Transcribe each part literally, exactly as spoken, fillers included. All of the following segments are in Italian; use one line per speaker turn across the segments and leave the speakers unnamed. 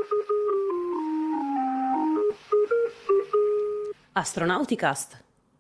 Astronauticast.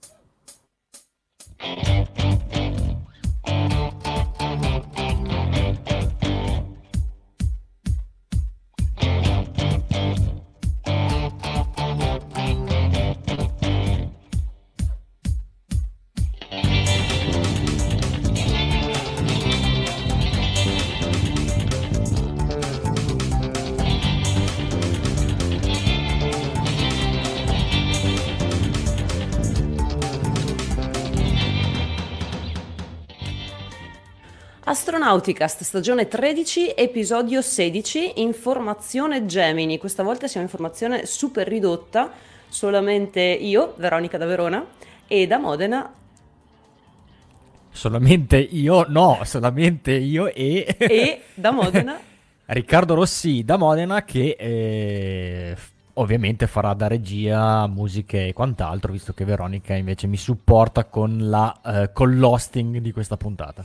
Astronauticast, stagione tredici, episodio sedici, informazione Gemini. Questa volta siamo in formazione super ridotta, solamente io, Veronica da Verona, e da Modena.
Solamente io? No, solamente io e...
E da Modena?
Riccardo Rossi da Modena che eh, ovviamente farà da regia, musiche e quant'altro, visto che Veronica invece mi supporta con, la, eh, con l'hosting di questa puntata.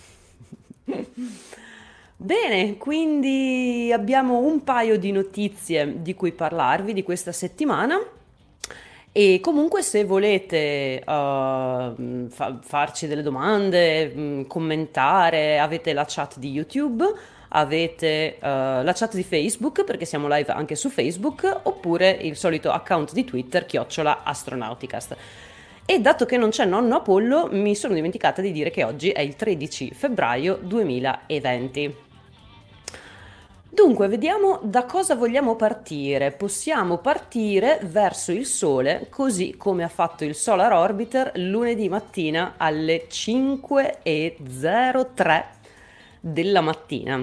Bene, quindi abbiamo un paio di notizie di cui parlarvi di questa settimana e comunque se volete uh, fa- farci delle domande, mh, commentare, avete la chat di YouTube, avete uh, la chat di Facebook perché siamo live anche su Facebook, oppure il solito account di Twitter chiocciola Astronauticast. E dato che non c'è nonno Apollo, mi sono dimenticata di dire che oggi è il tredici febbraio duemilaventi. Dunque, vediamo da cosa vogliamo partire. Possiamo partire verso il Sole, così come ha fatto il Solar Orbiter lunedì mattina alle cinque e zero tre della mattina.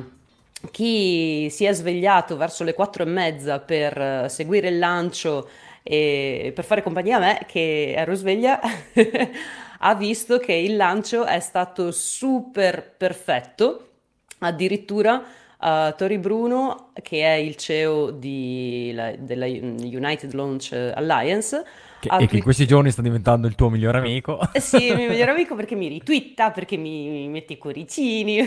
Chi si è svegliato verso le quattro e mezza per seguire il lancio e per fare compagnia a me, che ero sveglia, ha visto che il lancio è stato super perfetto. Addirittura uh, Tori Bruno, che è il C E O di, la, della United Launch Alliance,
Che, e che in questi giorni sta diventando il tuo migliore amico.
Sì, il mio migliore amico perché mi ritwitta, perché mi, mi mette i cuoricini.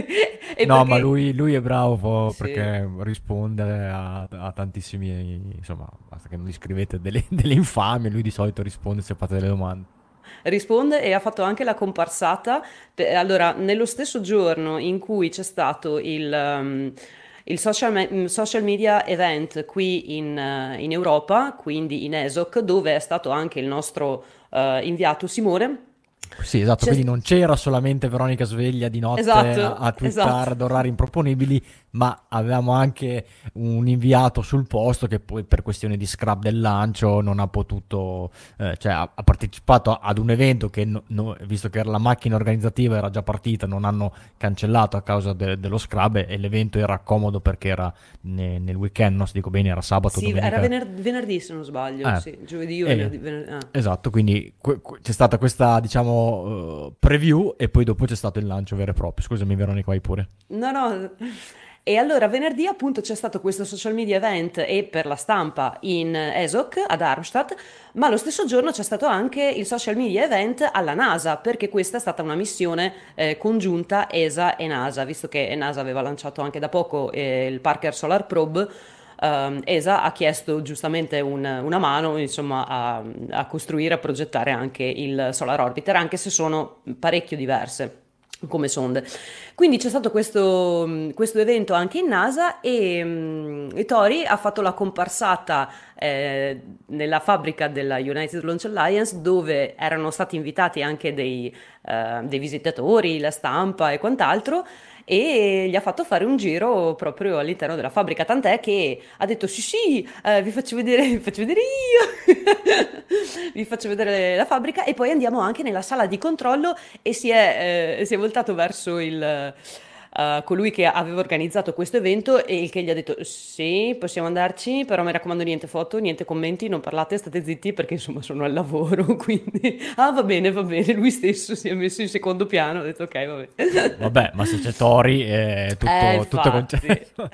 E
no,
perché...
ma lui, lui è bravo
Sì.
perché risponde a, a tantissimi, insomma, basta che non gli scrivete delle, delle infamie, lui di solito risponde se fate delle domande.
Risponde e ha fatto anche la comparsata. Per- allora, nello stesso giorno in cui c'è stato il, um, il social, me- social media event qui in, uh, in Europa, quindi in ESOC, dove è stato anche il nostro uh, inviato Simone.
Sì, esatto,
C'è...
quindi non c'era solamente Veronica sveglia di notte
Esatto,
a, a twittare
esatto.
ad orari improponibili, ma avevamo anche un inviato sul posto che poi per questioni di scrap del lancio non ha potuto, eh, cioè ha, ha partecipato ad un evento che, no, no, visto che la macchina organizzativa era già partita, non hanno cancellato a causa de, dello scrub e l'evento era comodo perché era ne, nel weekend, no? Se dico bene, era sabato,
Sì,
domenica.
era vener- venerdì se non sbaglio,
Eh,
sì, giovedì o
eh,
venerdì. venerdì ah.
Esatto, quindi que- que- c'è stata questa, diciamo, uh, preview e poi dopo c'è stato il lancio vero e proprio. Scusami Veronica, vai pure.
No, no. E allora venerdì appunto c'è stato questo social media event e per la stampa in ESOC a Darmstadt, ma lo stesso giorno c'è stato anche il social media event alla NASA, perché questa è stata una missione eh, congiunta E S A e NASA, visto che NASA aveva lanciato anche da poco eh, il Parker Solar Probe. Um, E S A ha chiesto giustamente un- una mano, insomma, a, a costruire, a progettare anche il Solar Orbiter, anche se sono parecchio diverse come sonde. Quindi c'è stato questo, questo evento anche in NASA e, mm, e Tori ha fatto la comparsata eh, nella fabbrica della United Launch Alliance, dove erano stati invitati anche dei, eh, dei visitatori, la stampa e quant'altro, e gli ha fatto fare un giro proprio all'interno della fabbrica, tant'è che ha detto sì sì, eh, vi faccio vedere, vi faccio vedere io, vi faccio vedere la fabbrica e poi andiamo anche nella sala di controllo e si è, eh, si è voltato verso il, eh, colui che aveva organizzato questo evento e il che gli ha detto sì, possiamo andarci, però mi raccomando niente foto, niente commenti, non parlate, state zitti perché insomma sono al lavoro, quindi ah va bene, va bene, lui stesso si è messo in secondo piano, ha detto ok, va bene.
Vabbè, ma se c'è Tori è tutto,
Eh,
tutto
infatti.
concesso.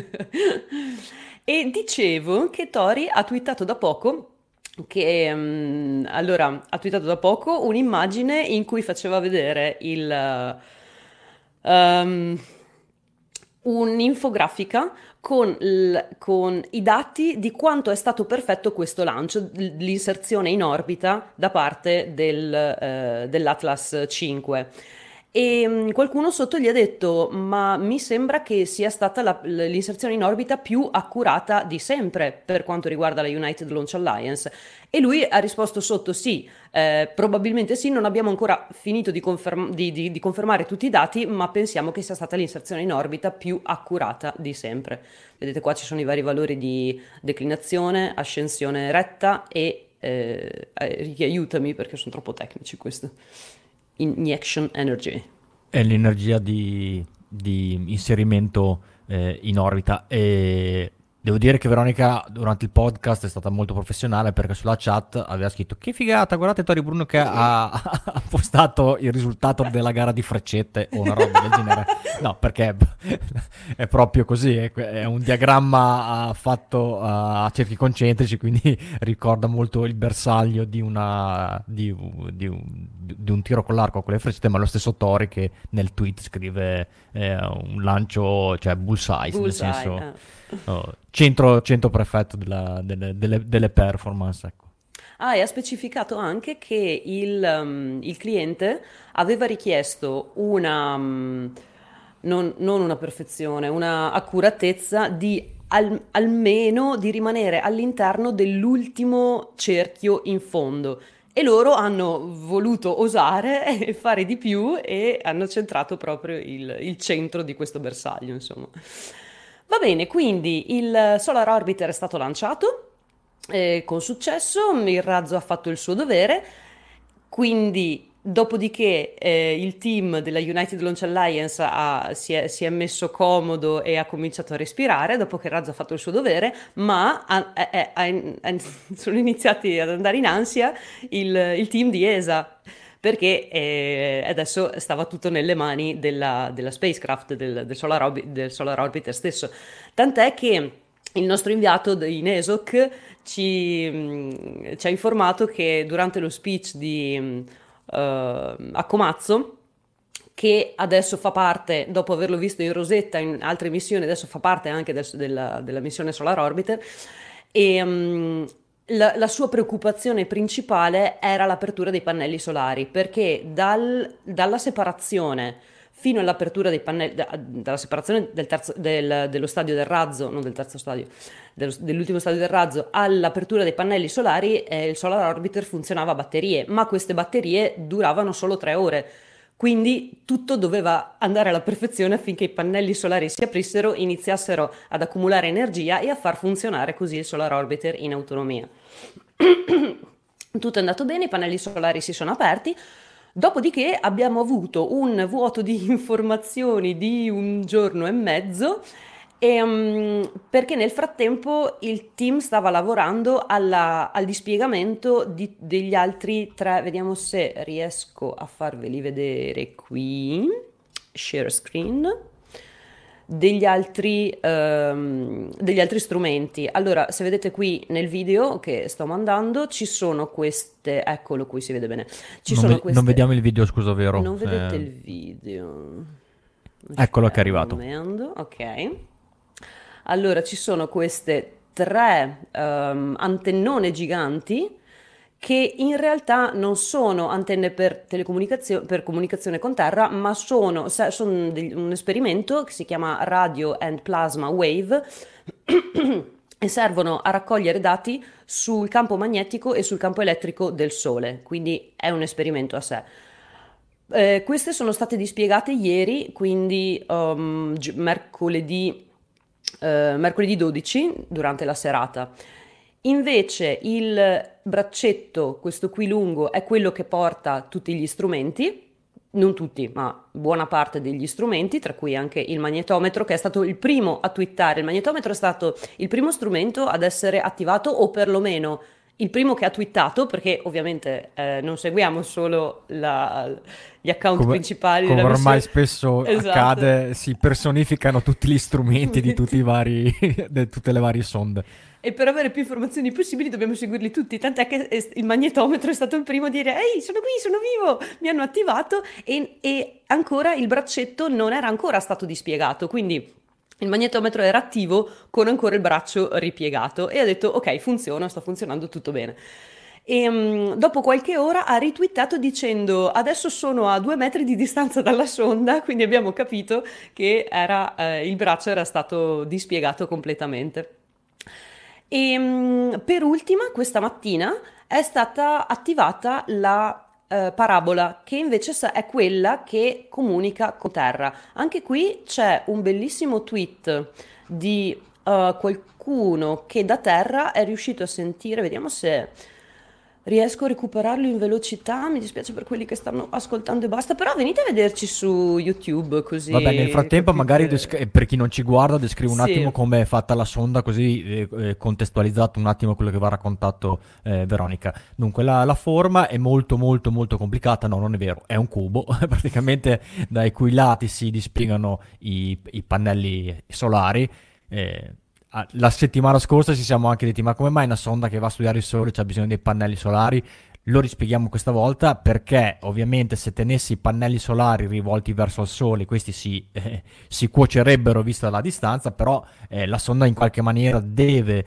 E dicevo che Tori ha twittato da poco che mm, allora ha twittato da poco un'immagine in cui faceva vedere il ehm, un'infografica con, l- con i dati di quanto è stato perfetto questo lancio, l- l'inserzione in orbita da parte del, eh, dell'Atlas cinque. E mh, qualcuno sotto gli ha detto: Ma mi sembra che sia stata la- l- l'inserzione in orbita più accurata di sempre per quanto riguarda la United Launch Alliance. E lui ha risposto sotto: Sì, eh, probabilmente sì, non abbiamo ancora finito di, conferm- di- di- di confermare tutti i dati, ma pensiamo che sia stata l'inserzione in orbita più accurata di sempre. Vedete qua ci sono i vari valori di declinazione, ascensione retta e eh, eh, Ricky, aiutami perché sono troppo tecnici questo. Injection energy.
È l'energia di, di inserimento eh, in orbita. E devo dire che Veronica durante il podcast è stata molto professionale, perché sulla chat aveva scritto: che figata, guardate Tori Bruno che ha, ha postato il risultato della gara di freccette o una roba del genere. No, perché è proprio così, è, è un diagramma fatto a cerchi concentrici, quindi ricorda molto il bersaglio di, una, di, di un, di un tiro con l'arco con le freccette, ma lo stesso Tori che nel tweet scrive eh, un lancio, cioè bullseye, nel
Bullseye.
senso
eh.
oh, centro, centro perfetto della- delle, delle- delle performance, ecco.
Ah, e ha specificato anche che il, um, il cliente aveva richiesto una, um, non, non una perfezione, una accuratezza di al- almeno di rimanere all'interno dell'ultimo cerchio in fondo. E loro hanno voluto osare e fare di più e hanno centrato proprio il, il centro di questo bersaglio, insomma. Va bene, quindi il Solar Orbiter è stato lanciato eh, con successo, il razzo ha fatto il suo dovere, quindi dopodiché eh, il team della United Launch Alliance ha- si è, si è messo comodo e ha cominciato a respirare dopo che il razzo ha fatto il suo dovere, ma ha- è- è- è- è- sono iniziati ad andare in ansia il, il team di E S A. Perché eh, adesso stava tutto nelle mani della, della spacecraft, del, del Solar Orbi- del Solar Orbiter stesso. Tant'è che il nostro inviato in E S O C ci, mh, ci ha informato che durante lo speech di mh, eh, a Comazzo, che adesso fa parte, dopo averlo visto in Rosetta in altre missioni, adesso fa parte anche del- della, della missione Solar Orbiter, e mh, la, la sua preoccupazione principale era l'apertura dei pannelli solari, perché dal- dalla separazione fino all'apertura dei pannelli, da- dalla separazione del terzo- del- dello stadio del razzo, non del terzo stadio, dello- dell'ultimo stadio del razzo, all'apertura dei pannelli solari, eh, il Solar Orbiter funzionava a batterie, ma queste batterie duravano solo tre ore. Quindi tutto doveva andare alla perfezione affinché i pannelli solari si aprissero, iniziassero ad accumulare energia e a far funzionare così il Solar Orbiter in autonomia. Tutto è andato bene, i pannelli solari si sono aperti, dopodiché abbiamo avuto un vuoto di informazioni di un giorno e mezzo, e, mm, perché nel frattempo il team stava lavorando alla- al dispiegamento di- degli altri tre, vediamo se riesco a farveli vedere qui, share screen, degli altri, ehm, degli altri strumenti. Allora, se vedete qui nel video che sto mandando, ci sono queste, eccolo qui, si vede bene, ci
Non,
sono
ve- non
queste,
vediamo il video, scusa, vero?
non vedete
Se-
il video?
Eccolo che è
Aspetta un
arrivato.
momento, ok. Allora, ci sono queste tre ehm, antennone giganti che in realtà non sono antenne per telecomunicazione, per comunicazione con terra, ma sono, sa- sono degli- un esperimento che si chiama Radio and Plasma Wave e servono a raccogliere dati sul campo magnetico e sul campo elettrico del Sole, quindi è un esperimento a sé. Eh, queste sono state dispiegate ieri, quindi um, gi- mercoledì, eh, mercoledì dodici, durante la serata. Invece il braccetto, questo qui lungo, è quello che porta tutti gli strumenti, non tutti, ma buona parte degli strumenti, tra cui anche il magnetometro, che è stato il primo a twittare. Il magnetometro è stato il primo strumento ad essere attivato, o perlomeno il primo che ha twittato, perché ovviamente eh, non seguiamo solo la- gli account
Come,
principali
come
della
ormai
missione.
spesso
Esatto.
accade, si personificano tutti gli strumenti di tutti i vari, di tutte le varie sonde.
E per avere più informazioni possibili dobbiamo seguirli tutti, tant'è che è- il magnetometro è stato il primo a dire: Ehi, sono qui, sono vivo! Mi hanno attivato, e, e ancora il braccetto non era ancora stato dispiegato, quindi Il magnetometro era attivo con ancora il braccio ripiegato e ha detto ok, funziona, sta funzionando tutto bene. E mm, dopo qualche ora ha ritwittato dicendo adesso sono a due metri di distanza dalla sonda, quindi abbiamo capito che era, eh, il braccio era stato dispiegato completamente. E mm, per ultima, questa mattina è stata attivata la eh, parabola, che invece sa- è quella che comunica con Terra. Anche qui c'è un bellissimo tweet di eh, qualcuno che da Terra è riuscito a sentire, vediamo se riesco a recuperarlo in velocità. Mi dispiace per quelli che stanno ascoltando e basta, però venite a vederci su YouTube
Vabbè, nel
così
frattempo magari
capite.
descri- per chi non ci guarda descrivo un attimo
Sì.
come è fatta la sonda, così eh, eh, contestualizzato un attimo quello che va raccontato eh, Veronica. Dunque, la, la forma è molto molto molto complicata, no, non è vero, è un cubo, praticamente dai cui lati si dispiegano i, i pannelli solari. eh, ah, La settimana scorsa ci siamo anche detti, ma come mai una sonda che va a studiare il Sole c'ha bisogno dei pannelli solari? Lo rispieghiamo questa volta perché ovviamente se tenessi i pannelli solari rivolti verso il sole, questi si, eh, si cuocerebbero vista la distanza, però eh, la sonda in qualche maniera deve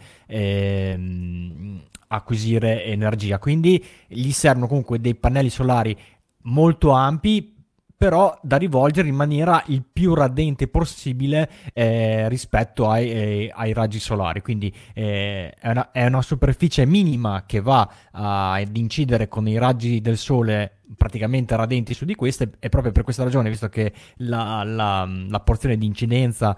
ehm, acquisire energia, quindi gli servono comunque dei pannelli solari molto ampi, però da rivolgere in maniera il più radente possibile eh, rispetto ai, eh, ai raggi solari. Quindi eh, è, una, è una superficie minima che va a- ad incidere con i raggi del sole praticamente radenti su di queste, e proprio per questa ragione, visto che la, la- la porzione di incidenza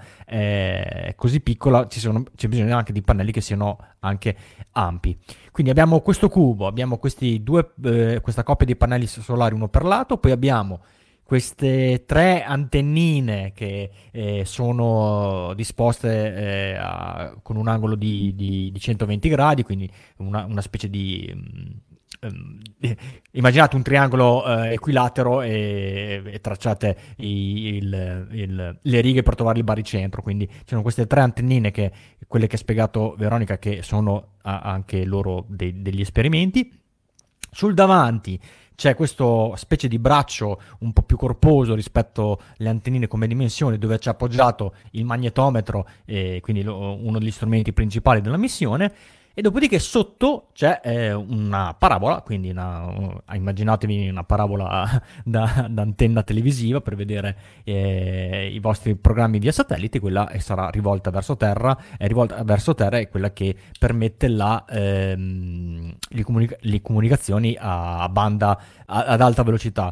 è così piccola, ci sono- c'è bisogno anche di pannelli che siano anche ampi. Quindi abbiamo questo cubo, abbiamo questi due, eh, questa coppia di pannelli solari uno per lato, poi abbiamo queste tre antennine che eh, sono disposte eh, a- con un angolo di, di- di centoventi gradi, quindi una, una specie di... mm, ehm, immaginate un triangolo eh, equilatero e, e tracciate i- il- il- le righe per trovare il baricentro. Quindi ci sono queste tre antennine, che, quelle che ha spiegato Veronica, che sono a- anche loro dei- degli esperimenti. Sul davanti c'è questo specie di braccio un po' più corposo rispetto alle antennine come dimensioni, dove c'è appoggiato il magnetometro, e quindi lo- uno degli strumenti principali della missione. E dopodiché sotto c'è eh, una parabola, quindi una, un- immaginatevi una parabola da, da antenna televisiva per vedere eh, i vostri programmi via satellite. Quella sarà rivolta verso terra, è rivolta verso terra, è quella che permette la, ehm, le, comunica- le comunicazioni a banda a- ad alta velocità.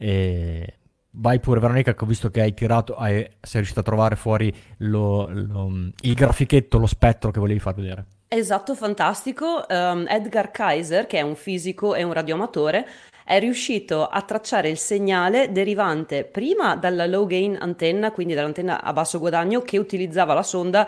E vai pure Veronica, che ho visto che hai tirato, hai- sei riuscito a trovare fuori lo- lo- il grafichetto, lo spettro che volevi far vedere.
Esatto, fantastico. Ehm, Edgar Kaiser, che è un fisico e un radioamatore, è riuscito a tracciare il segnale derivante prima dalla low gain antenna, quindi dall'antenna a basso guadagno che utilizzava la sonda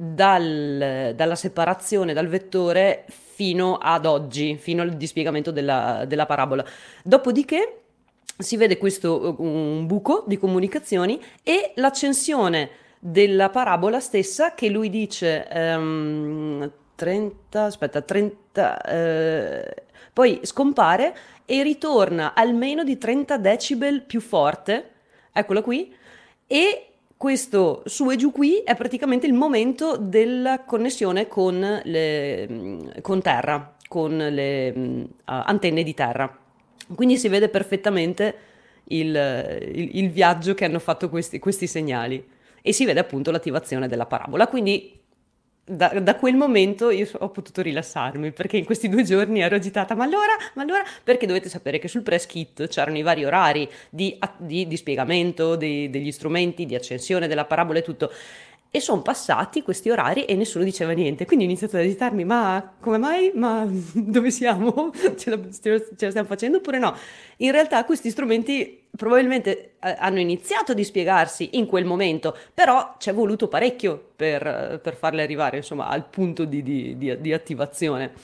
dal- dalla separazione dal vettore fino ad oggi, fino al dispiegamento della, della parabola. Dopodiché si vede questo, uh, un buco di comunicazioni e l'accensione della parabola stessa che lui dice ehm, trenta, aspetta, trenta, eh, poi scompare e ritorna almeno di trenta decibel più forte, eccolo qui, e questo su e giù qui è praticamente il momento della connessione con, le, con terra, con le mm, antenne di terra. Quindi si vede perfettamente il, il- il viaggio che hanno fatto questi, questi segnali e si vede appunto l'attivazione della parabola. Quindi da, da quel momento io so- ho potuto rilassarmi perché in questi due giorni ero agitata. Ma allora, ma allora, perché dovete sapere che sul press kit c'erano i vari orari di, a- di dispiegamento dei- degli strumenti, di accensione della parabola e tutto. E sono passati questi orari e nessuno diceva niente. Quindi ho iniziato ad agitarmi, ma come mai? Ma dove siamo? Ce la, ce la stiamo facendo oppure no? In realtà questi strumenti probabilmente eh, hanno iniziato a dispiegarsi in quel momento, però ci è voluto parecchio per, eh, per farli arrivare, insomma, al punto di, di- di- di attivazione.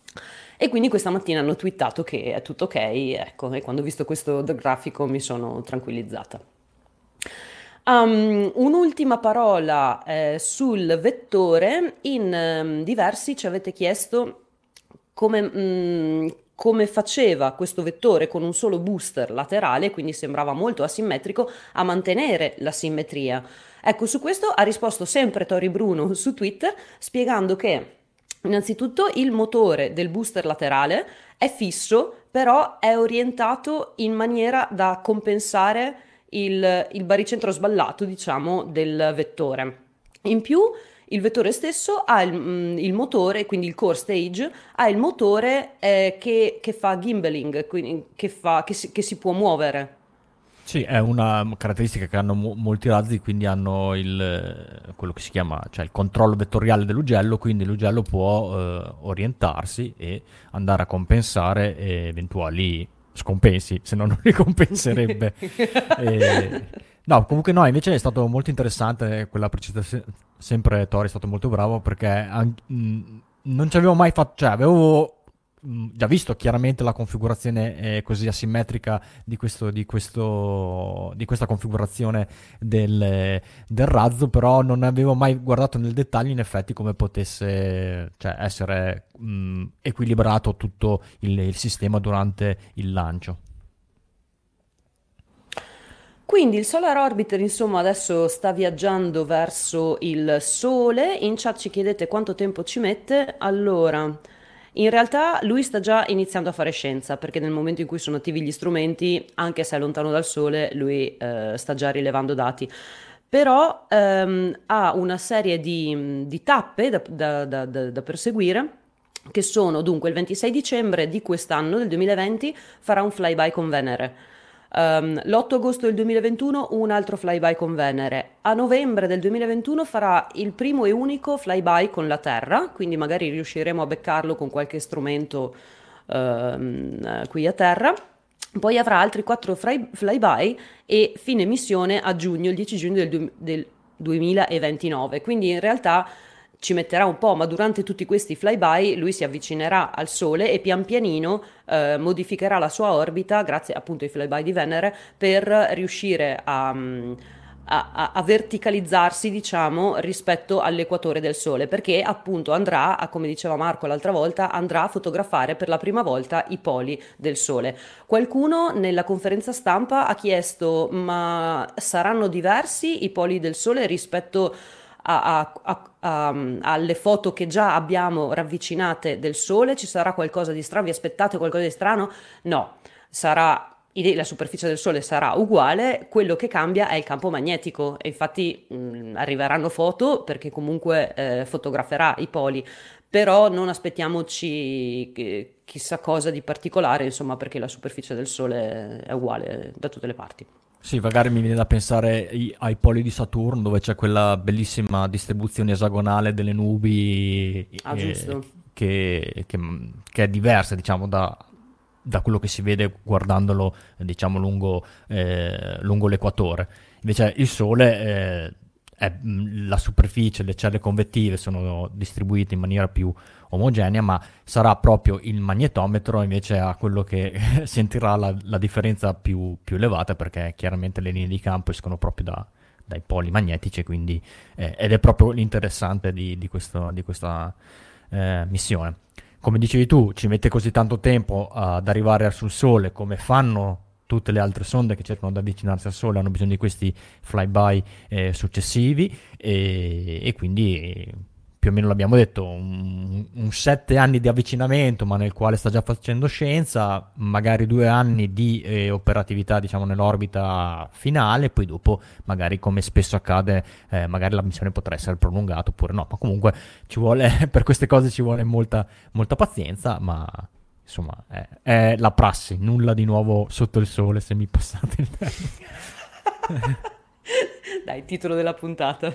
E quindi questa mattina hanno twittato che è tutto ok, ecco, e quando ho visto questo grafico mi sono tranquillizzata. Um, un'ultima parola eh, sul vettore. In ehm, diversi ci avete chiesto come, mm, come faceva questo vettore con un solo booster laterale, quindi sembrava molto asimmetrico, a mantenere la simmetria. Ecco, su questo ha risposto sempre Tori Bruno su Twitter, spiegando che innanzitutto il motore del booster laterale è fisso, però è orientato in maniera da compensare il, il baricentro sballato, diciamo, del vettore. In più, il vettore stesso ha il, mm, il motore, quindi il core stage, ha il motore eh, che, che fa gimbaling, quindi che, fa, che, si, che si può muovere.
Sì, è una caratteristica che hanno mo- molti razzi, quindi hanno il, eh, quello che si chiama, cioè il controllo vettoriale dell'ugello, quindi l'ugello può eh, orientarsi e andare a compensare eh, eventuali scompensi, se no non li compenserebbe. E- no, comunque no, invece è stato molto interessante quella precisazione, sempre Tori è stato molto bravo perché an- mh, non ci avevo mai fatto, cioè avevo mh, già visto chiaramente la configurazione eh, così asimmetrica di questo, di questo, di questa configurazione del, del razzo, però non avevo mai guardato nel dettaglio in effetti come potesse, cioè, essere mh, equilibrato tutto il, il sistema durante il lancio.
Quindi il Solar Orbiter, insomma, adesso sta viaggiando verso il Sole. In chat ci chiedete quanto tempo ci mette. Allora, in realtà lui sta già iniziando a fare scienza, perché nel momento in cui sono attivi gli strumenti, anche se è lontano dal Sole, lui eh, sta già rilevando dati. Però ehm, ha una serie di, di tappe da, da- da- da- da perseguire, che sono dunque il ventisei dicembre di quest'anno, del duemilaventi, farà un flyby con Venere. Um, l'otto agosto del duemilaventuno un altro flyby con Venere. A novembre del duemilaventuno farà il primo e unico flyby con la Terra, quindi magari riusciremo a beccarlo con qualche strumento ehm, eh, qui a Terra. Poi avrà altri quattro fly- flyby e fine missione a giugno, il dieci giugno del, du- del duemilaventinove. Quindi in realtà ci metterà un po', ma durante tutti questi flyby lui si avvicinerà al Sole e pian pianino eh, modificherà la sua orbita grazie appunto ai flyby di Venere per riuscire a, mm, a- a- a verticalizzarsi, diciamo, rispetto all'equatore del Sole, perché appunto andrà, a- come diceva Marco l'altra volta, andrà a fotografare per la prima volta i poli del Sole. Qualcuno nella conferenza stampa ha chiesto: ma saranno diversi i poli del Sole rispetto a- a- a- a- alle foto che già abbiamo ravvicinate del Sole? Ci sarà qualcosa di strano? Vi aspettate qualcosa di strano? No, sarà, la superficie del Sole sarà uguale, quello che cambia è il campo magnetico e infatti mh, arriveranno foto perché comunque eh, fotograferà i poli, però non aspettiamoci che- chissà cosa di particolare, insomma, perché la superficie del Sole è uguale da tutte le parti.
Sì, magari mi viene da pensare i- ai poli di Saturno dove c'è quella bellissima distribuzione esagonale delle nubi
Ah,
eh,
giusto.
che, che- che è diversa, diciamo, da, da quello che si vede guardandolo, eh, diciamo, lungo, eh, lungo l'equatore. Invece il Sole, eh, è, mh, la superficie, le celle convettive sono distribuite in maniera più omogenea, ma sarà proprio il magnetometro invece a quello che sentirà la, la differenza più, più elevata, perché chiaramente le linee di campo escono proprio da- dai poli magnetici, quindi, eh, ed è proprio l'interessante di, di questo- di questa eh, missione. Come dicevi tu, ci mette così tanto tempo ad arrivare sul Sole, come fanno tutte le altre sonde che cercano di avvicinarsi al Sole, hanno bisogno di questi flyby eh, successivi e, e quindi più o meno l'abbiamo detto, un, un sette anni di avvicinamento, ma nel quale sta già facendo scienza, magari due anni di eh, operatività, diciamo, nell'orbita finale, poi dopo, magari come spesso accade, eh, magari la missione potrà essere prolungata oppure no, ma comunque ci vuole, per queste cose ci vuole molta, molta pazienza, ma insomma è, è la prassi, nulla di nuovo sotto il sole, se mi passate il termine.
Dai, titolo della puntata.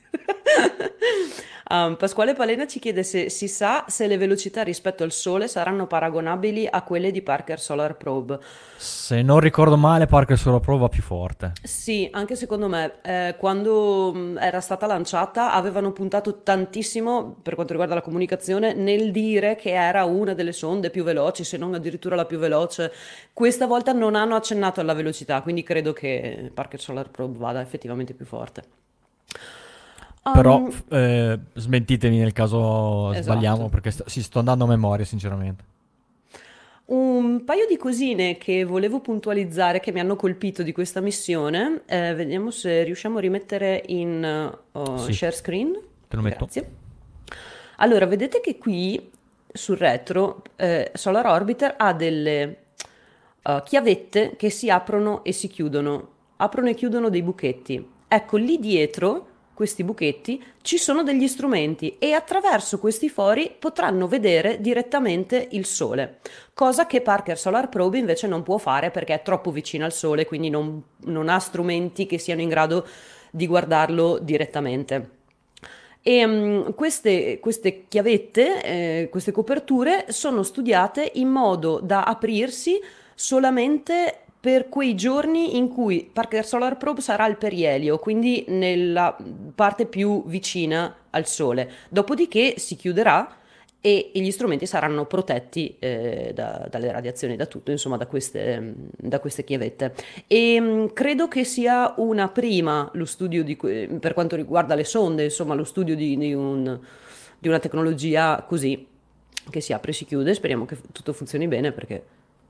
Um, Pasquale Palena ci chiede se si sa se le velocità rispetto al Sole saranno paragonabili a quelle di Parker Solar Probe.
Se non ricordo male, Parker sulla prova più forte.
Sì, anche secondo me, eh, quando mh, era stata lanciata avevano puntato tantissimo, per quanto riguarda la comunicazione, nel dire che era una delle sonde più veloci, se non addirittura la più veloce. Questa volta non hanno accennato alla velocità, quindi credo che Parker Solar Probe vada effettivamente più forte.
Però
Um,
f- eh, smentitemi nel caso sbagliamo,
esatto.
perché sto, sì, sto andando a memoria, sinceramente.
Un paio di cosine che volevo puntualizzare che mi hanno colpito di questa missione. Eh, vediamo se riusciamo a rimettere in uh,
Sì,
share screen.
te lo metto.
Grazie. Allora, vedete che qui sul retro eh, Solar Orbiter ha delle uh, chiavette che si aprono e si chiudono, aprono e chiudono dei buchetti. Ecco, lì dietro questi buchetti ci sono degli strumenti e attraverso questi fori potranno vedere direttamente il Sole, cosa che Parker Solar Probe invece non può fare perché è troppo vicino al Sole, quindi non, non ha strumenti che siano in grado di guardarlo direttamente. E um, queste, queste chiavette, eh, queste coperture sono studiate in modo da aprirsi solamente per quei giorni in cui Parker Solar Probe sarà al perielio, quindi nella parte più vicina al Sole. Dopodiché si chiuderà e, e gli strumenti saranno protetti eh, da- dalle radiazioni, da tutto, insomma, da queste, da queste chiavette. E mh, credo che sia una prima lo studio di que- per quanto riguarda le sonde, insomma, lo studio di, di un- di una tecnologia così che si apre e si chiude. Speriamo che f- tutto funzioni bene perché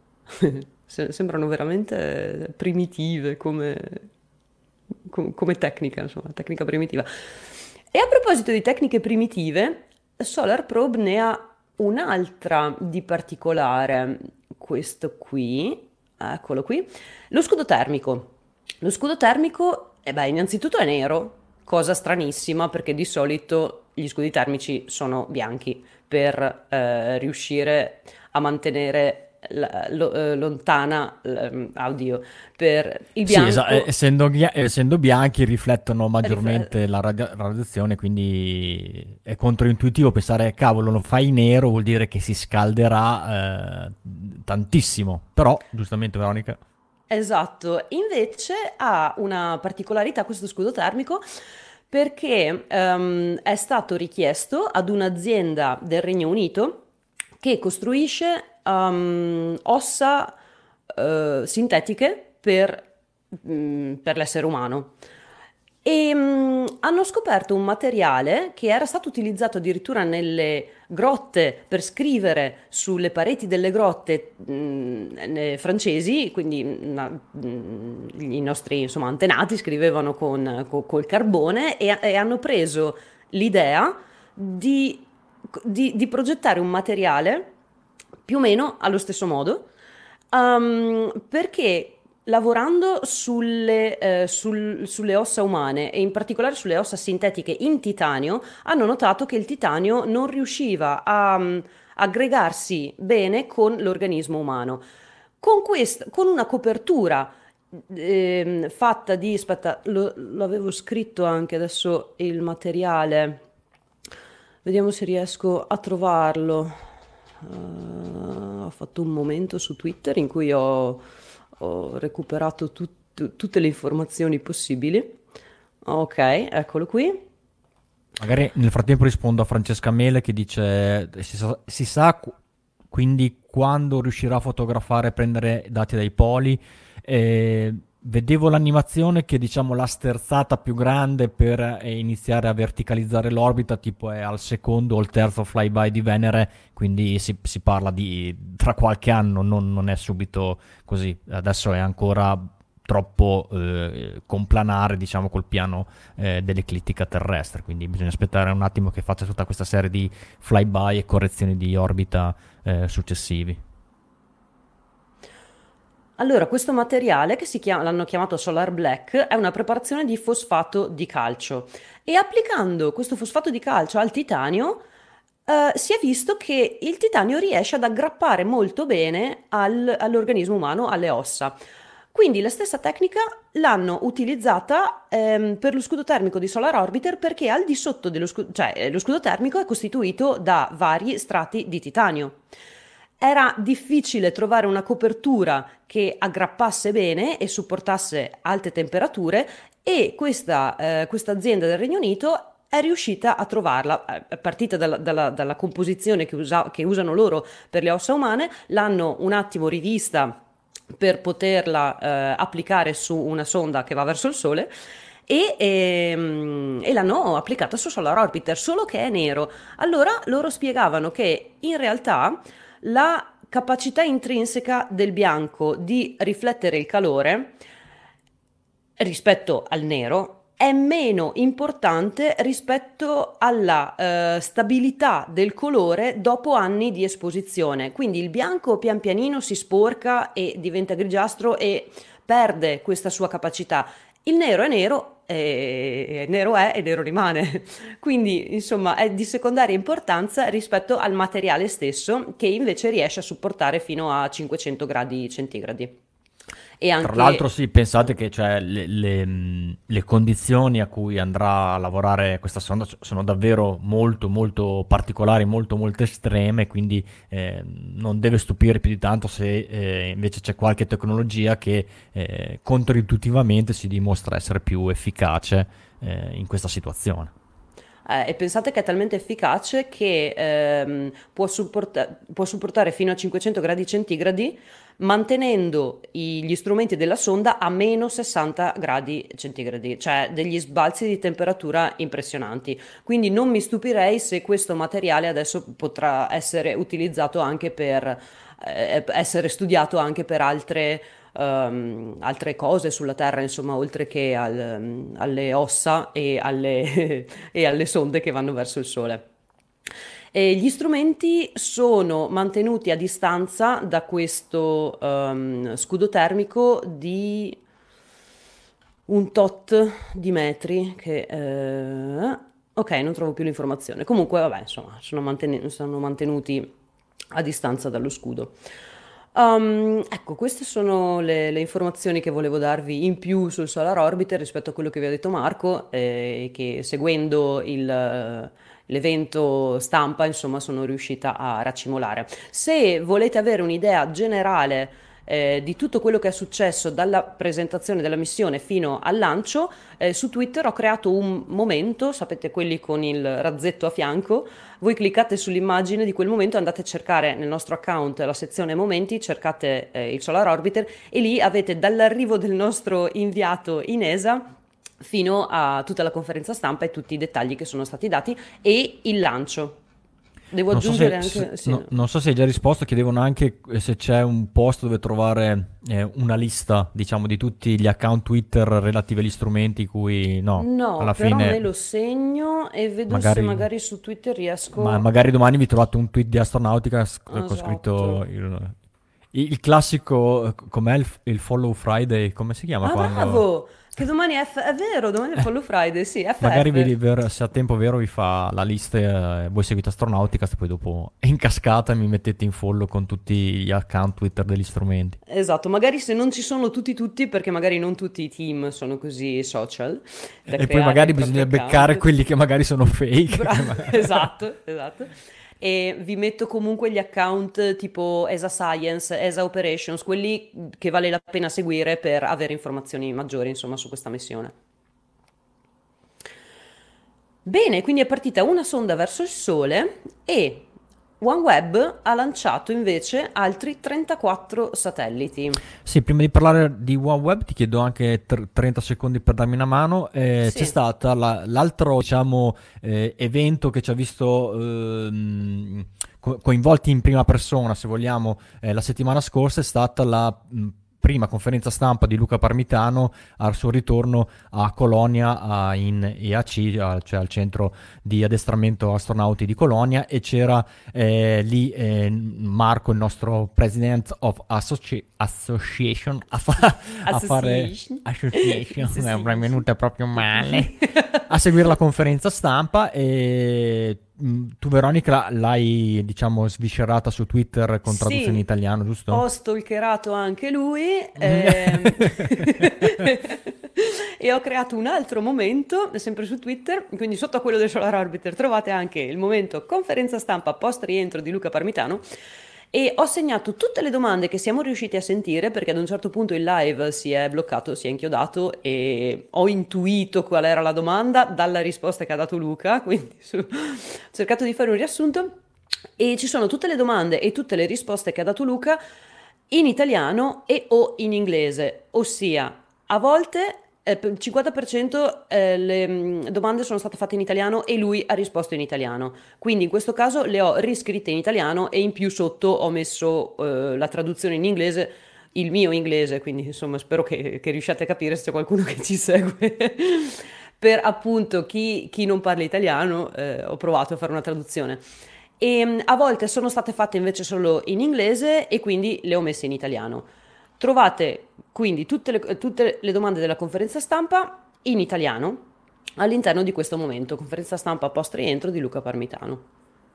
se- sembrano veramente primitive come, com- come tecnica, insomma, tecnica primitiva. E a proposito di tecniche primitive, Solar Probe ne ha un'altra di particolare, questo qui, eccolo qui, lo scudo termico. Lo scudo termico, eh beh, innanzitutto è nero, cosa stranissima perché di solito gli scudi termici sono bianchi per eh, riuscire a mantenere la- lo- eh, lontana, l- oddio, per il
Sì, esa- eh,
bianco.
essendo, ghi- essendo bianchi riflettono
rifle-
maggiormente la radia- radiazione, quindi è controintuitivo pensare, cavolo, lo fai nero, vuol dire che si scalderà eh, tantissimo. Però, giustamente, Veronica.
Esatto, invece ha una particolarità questo scudo termico perché ehm, è stato richiesto ad un'azienda del Regno Unito che costruisce ehm, ossa eh, sintetiche per, mm, per l'essere umano. E mm, hanno scoperto un materiale che era stato utilizzato addirittura nelle grotte per scrivere sulle pareti delle grotte mm, ne- francesi, quindi mm, na- mm, i nostri insomma, antenati scrivevano con, co- col carbone e, e hanno preso l'idea di, di di progettare un materiale più o meno allo stesso modo. Um, perché lavorando sulle, eh, sul- sulle ossa umane e in particolare sulle ossa sintetiche in titanio, hanno notato che il titanio non riusciva a mm, aggregarsi bene con l'organismo umano. Con quest- con una copertura ehm, fatta di, aspetta, lo, lo avevo scritto anche adesso il materiale, vediamo se riesco a trovarlo. Eh, ho fatto un momento su Twitter in cui ho, ho recuperato tut- tutte le informazioni possibili. Ok, eccolo qui.
Magari nel frattempo rispondo a Francesca Mele che dice si sa, si sa qu- quindi quando riuscirà a fotografare e prendere dati dai poli. Eh, vedevo l'animazione che diciamo la sterzata più grande per eh, iniziare a verticalizzare l'orbita tipo è al secondo o il terzo flyby di Venere, quindi si, si parla di tra qualche anno, non, non è subito così, adesso è ancora troppo eh, complanare diciamo col piano eh, dell'eclittica terrestre, quindi bisogna aspettare un attimo che faccia tutta questa serie di flyby e correzioni di orbita eh, successivi.
Allora, questo materiale che si chiama, l'hanno chiamato Solar Black è una preparazione di fosfato di calcio e applicando questo fosfato di calcio al titanio eh, si è visto che il titanio riesce ad aggrappare molto bene al- all'organismo umano, alle ossa. Quindi la stessa tecnica l'hanno utilizzata ehm, per lo scudo termico di Solar Orbiter perché al di sotto dello scudo, cioè eh, lo scudo termico è costituito da vari strati di titanio. Era difficile trovare una copertura che aggrappasse bene e supportasse alte temperature e questa, eh, questa azienda del Regno Unito è riuscita a trovarla, eh, è partita dalla, dalla- dalla composizione che, usa- che usano loro per le ossa umane, l'hanno un attimo rivista per poterla eh, applicare su una sonda che va verso il Sole e, ehm, e l'hanno applicata su Solar Orbiter, solo che è nero. Allora loro spiegavano che in realtà la capacità intrinseca del bianco di riflettere il calore rispetto al nero è meno importante rispetto alla eh, stabilità del colore dopo anni di esposizione. Quindi il bianco pian pianino si sporca e diventa grigiastro e perde questa sua capacità. Il nero è nero, e nero è e nero rimane. Quindi, insomma, è di secondaria importanza rispetto al materiale stesso, che invece riesce a supportare fino a cinquecento gradi centigradi. E
Tra
anche
l'altro sì, pensate che cioè, le, le, mh, le condizioni a cui andrà a lavorare questa sonda so- sono davvero molto molto particolari, molto molto estreme, quindi eh, non deve stupire più di tanto se eh, invece c'è qualche tecnologia che eh, controintuitivamente si dimostra essere più efficace eh, in questa situazione.
Eh, e pensate che è talmente efficace che ehm, può, supporta- può supportare fino a cinquecento gradi centigradi mantenendo i- gli strumenti della sonda a meno sessanta gradi centigradi, cioè degli sbalzi di temperatura impressionanti. Quindi non mi stupirei se questo materiale adesso potrà essere utilizzato anche per eh, essere studiato anche per altre ehm, altre cose sulla Terra, insomma, oltre che al- alle ossa e alle, e alle sonde che vanno verso il Sole. E gli strumenti sono mantenuti a distanza da questo ehm, scudo termico di un tot di metri che... eh, ok, non trovo più l'informazione. Comunque, vabbè, insomma, sono, mantene- sono mantenuti a distanza dallo scudo. Um, ecco, queste sono le, le informazioni che volevo darvi in più sul Solar Orbiter rispetto a quello che vi ha detto Marco, e che seguendo il, eh, l'evento stampa, insomma, sono riuscita a raccimolare. Se volete avere un'idea generale eh, di tutto quello che è successo dalla presentazione della missione fino al lancio, eh, su Twitter ho creato un momento, sapete quelli con il razzetto a fianco, voi cliccate sull'immagine di quel momento, andate a cercare nel nostro account la sezione momenti, cercate eh, il Solar Orbiter e lì avete dall'arrivo del nostro inviato in E S A fino a tutta la conferenza stampa e tutti i dettagli che sono stati dati e il lancio. Devo
Non so
aggiungere
se, se-
anche... Sì.
no- non so se hai già risposto, chiedevano anche eh, se c'è un posto dove trovare eh, una lista, diciamo, di tutti gli account Twitter relativi agli strumenti cui, no,
No,
alla
però me
fine
lo segno e vedo se
magari,
magari su Twitter
ma
riesco...
magari domani vi trovate un tweet di Astronautica s- con scritto
Esatto.
il, il classico, eh, com'è il, il Follow Friday, come si chiama
Ah,
quando...
bravo! Che domani è... F- è vero, domani è Follow Friday, sì,
Magari
F F.
vi, ver- se a tempo vero vi fa la lista, eh, voi seguite Astronautica, e poi dopo in cascata mi mettete in follow con tutti gli account Twitter degli strumenti.
Esatto, magari se non ci sono tutti tutti, perché magari non tutti i team sono così social da
E poi
creare
magari
i propri
bisogna beccare
account.
quelli che magari sono fake.
Bra-
che magari-
esatto, esatto. E vi metto comunque gli account tipo E S A Science, E S A Operations, quelli che vale la pena seguire per avere informazioni maggiori, insomma, su questa missione. Bene, quindi è partita una sonda verso il Sole e OneWeb ha lanciato invece altri trentaquattro satelliti.
Sì, prima di parlare di OneWeb ti chiedo anche tr- trenta secondi per darmi una mano. Eh, c'è
Sì.
stata la- l'altro, diciamo, eh, evento che ci ha visto ehm, co- coinvolti in prima persona, se vogliamo, eh, la settimana scorsa è stata la mh, prima conferenza stampa di Luca Parmitano al suo ritorno a Colonia, a- in E A C, a- cioè al centro di addestramento astronauti di Colonia, e c'era eh, lì eh, Marco, il nostro President of Associ- Association, a, fa- a fare
Association.
Association, mi è
Association.
venuta proprio male, a seguire la conferenza stampa. E mh, tu Veronica l'hai, diciamo, sviscerata su Twitter con traduzione in
Sì,
italiano, giusto?
ho stalkerato anche lui ehm, e ho creato un altro momento, sempre su Twitter, quindi sotto a quello del Solar Orbiter trovate anche il momento conferenza stampa post rientro di Luca Parmitano e ho segnato tutte le domande che siamo riusciti a sentire perché ad un certo punto il live si è bloccato, si è inchiodato e ho intuito qual era la domanda dalla risposta che ha dato Luca, quindi su- ho cercato di fare un riassunto e ci sono tutte le domande e tutte le risposte che ha dato Luca in italiano e o in inglese, ossia a volte eh, per il cinquanta per cento eh, le mh, domande sono state fatte in italiano e lui ha risposto in italiano. Quindi in questo caso le ho riscritte in italiano e in più sotto ho messo eh, la traduzione in inglese, il mio inglese, quindi insomma spero che, che riusciate a capire se c'è qualcuno che ci segue. Per appunto chi, chi non parla italiano, eh, ho provato a fare una traduzione. E mh, a volte sono state fatte invece solo in inglese e quindi le ho messe in italiano. Trovate quindi tutte le, tutte le domande della conferenza stampa in italiano all'interno di questo momento, conferenza stampa post rientro di Luca Parmitano.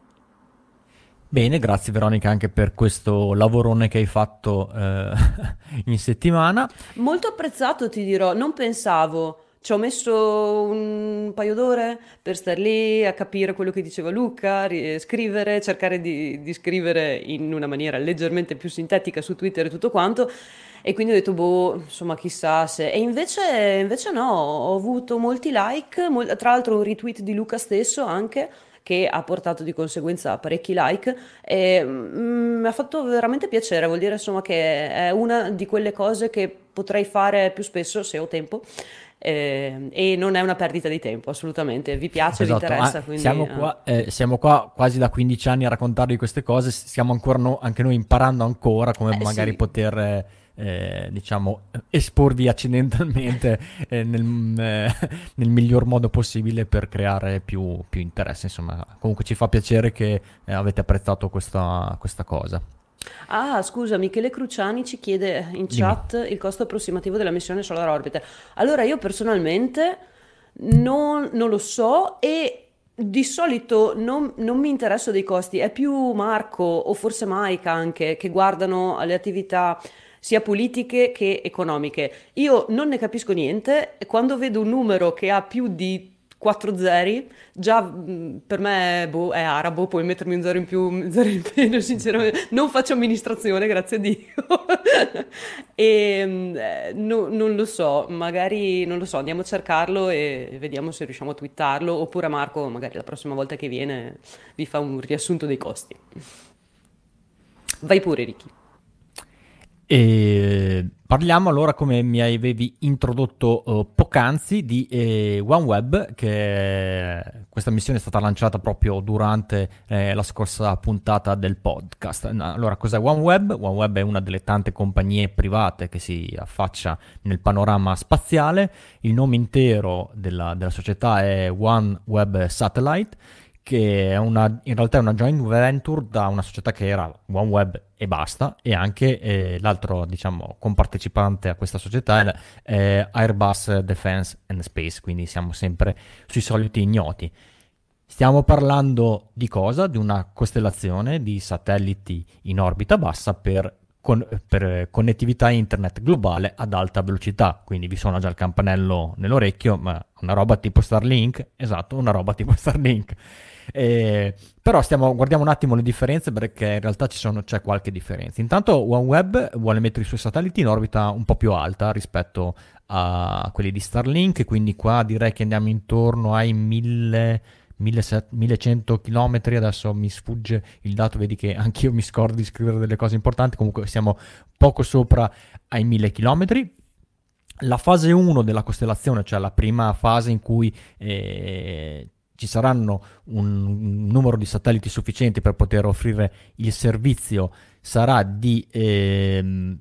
Bene, grazie Veronica anche per questo lavorone che hai fatto eh, in settimana.
Molto apprezzato, ti dirò, non pensavo. Ci ho messo un paio d'ore per star lì a capire quello che diceva Luca, ri- scrivere, cercare di, di scrivere in una maniera leggermente più sintetica su Twitter e tutto quanto. E quindi ho detto, boh, insomma, chissà se... E invece, invece no, ho avuto molti like, mol- tra l'altro un retweet di Luca stesso anche, che ha portato di conseguenza parecchi like. E mm, mi ha fatto veramente piacere, vuol dire insomma che è una di quelle cose che potrei fare più spesso se ho tempo. Eh, e non è una perdita di tempo, assolutamente. Vi piace, vi
Esatto,
interessa,
ah,
quindi
siamo
eh.
qua, eh, siamo qua quasi da quindici anni a raccontarvi queste cose, stiamo ancora no- anche noi imparando ancora come
Eh,
magari
sì.
poter, eh, eh, diciamo, esporvi accidentalmente eh, nel, eh, nel miglior modo possibile per creare più, più interesse. Insomma, comunque ci fa piacere che eh, avete apprezzato questa, questa cosa.
Ah, scusa, Michele Cruciani ci chiede in
Dimmi.
chat il costo approssimativo della missione Solar Orbiter. Allora, io personalmente non, non lo so e di solito non, non mi interesso dei costi, è più Marco o forse Mike anche che guardano alle attività sia politiche che economiche. Io non ne capisco niente e quando vedo un numero che ha più di quattro zeri, già mh, per me boh, è arabo, puoi mettermi un zero in più, un zero in meno, sinceramente. Non faccio amministrazione, grazie a Dio. E mh, eh, no- non lo so, magari non lo so, andiamo a cercarlo e vediamo se riusciamo a twittarlo, oppure Marco, magari la prossima volta che viene, vi fa un riassunto dei costi. Vai pure, Ricky.
E parliamo allora, come mi avevi introdotto eh, poc'anzi, di eh, OneWeb, che questa missione è stata lanciata proprio durante eh, la scorsa puntata del podcast. Allora, cos'è OneWeb? OneWeb è una delle tante compagnie private che si affaccia nel panorama spaziale. Il nome intero della, della società è OneWeb Satellite, che è una, in realtà è una joint venture da una società che era OneWeb e basta, e anche eh, l'altro, diciamo, compartecipante a questa società è eh, Airbus Defence and Space, quindi siamo sempre sui soliti ignoti. Stiamo parlando di cosa? Di una costellazione di satelliti in orbita bassa per, con, per connettività internet globale ad alta velocità, quindi vi suona già il campanello nell'orecchio, ma una roba tipo Starlink, esatto, una roba tipo Starlink. Eh, però stiamo, guardiamo un attimo le differenze, perché in realtà ci sono, c'è qualche differenza. Intanto OneWeb vuole mettere i suoi satelliti in orbita un po' più alta rispetto a quelli di Starlink, quindi qua direi che andiamo intorno ai mille, millecento chilometri. Adesso mi sfugge il dato, vedi che anch'io mi scordo di scrivere delle cose importanti, comunque siamo poco sopra ai mille chilometri. La fase uno della costellazione, cioè la prima fase in cui eh, ci saranno un numero di satelliti sufficienti per poter offrire il servizio, sarà di ehm,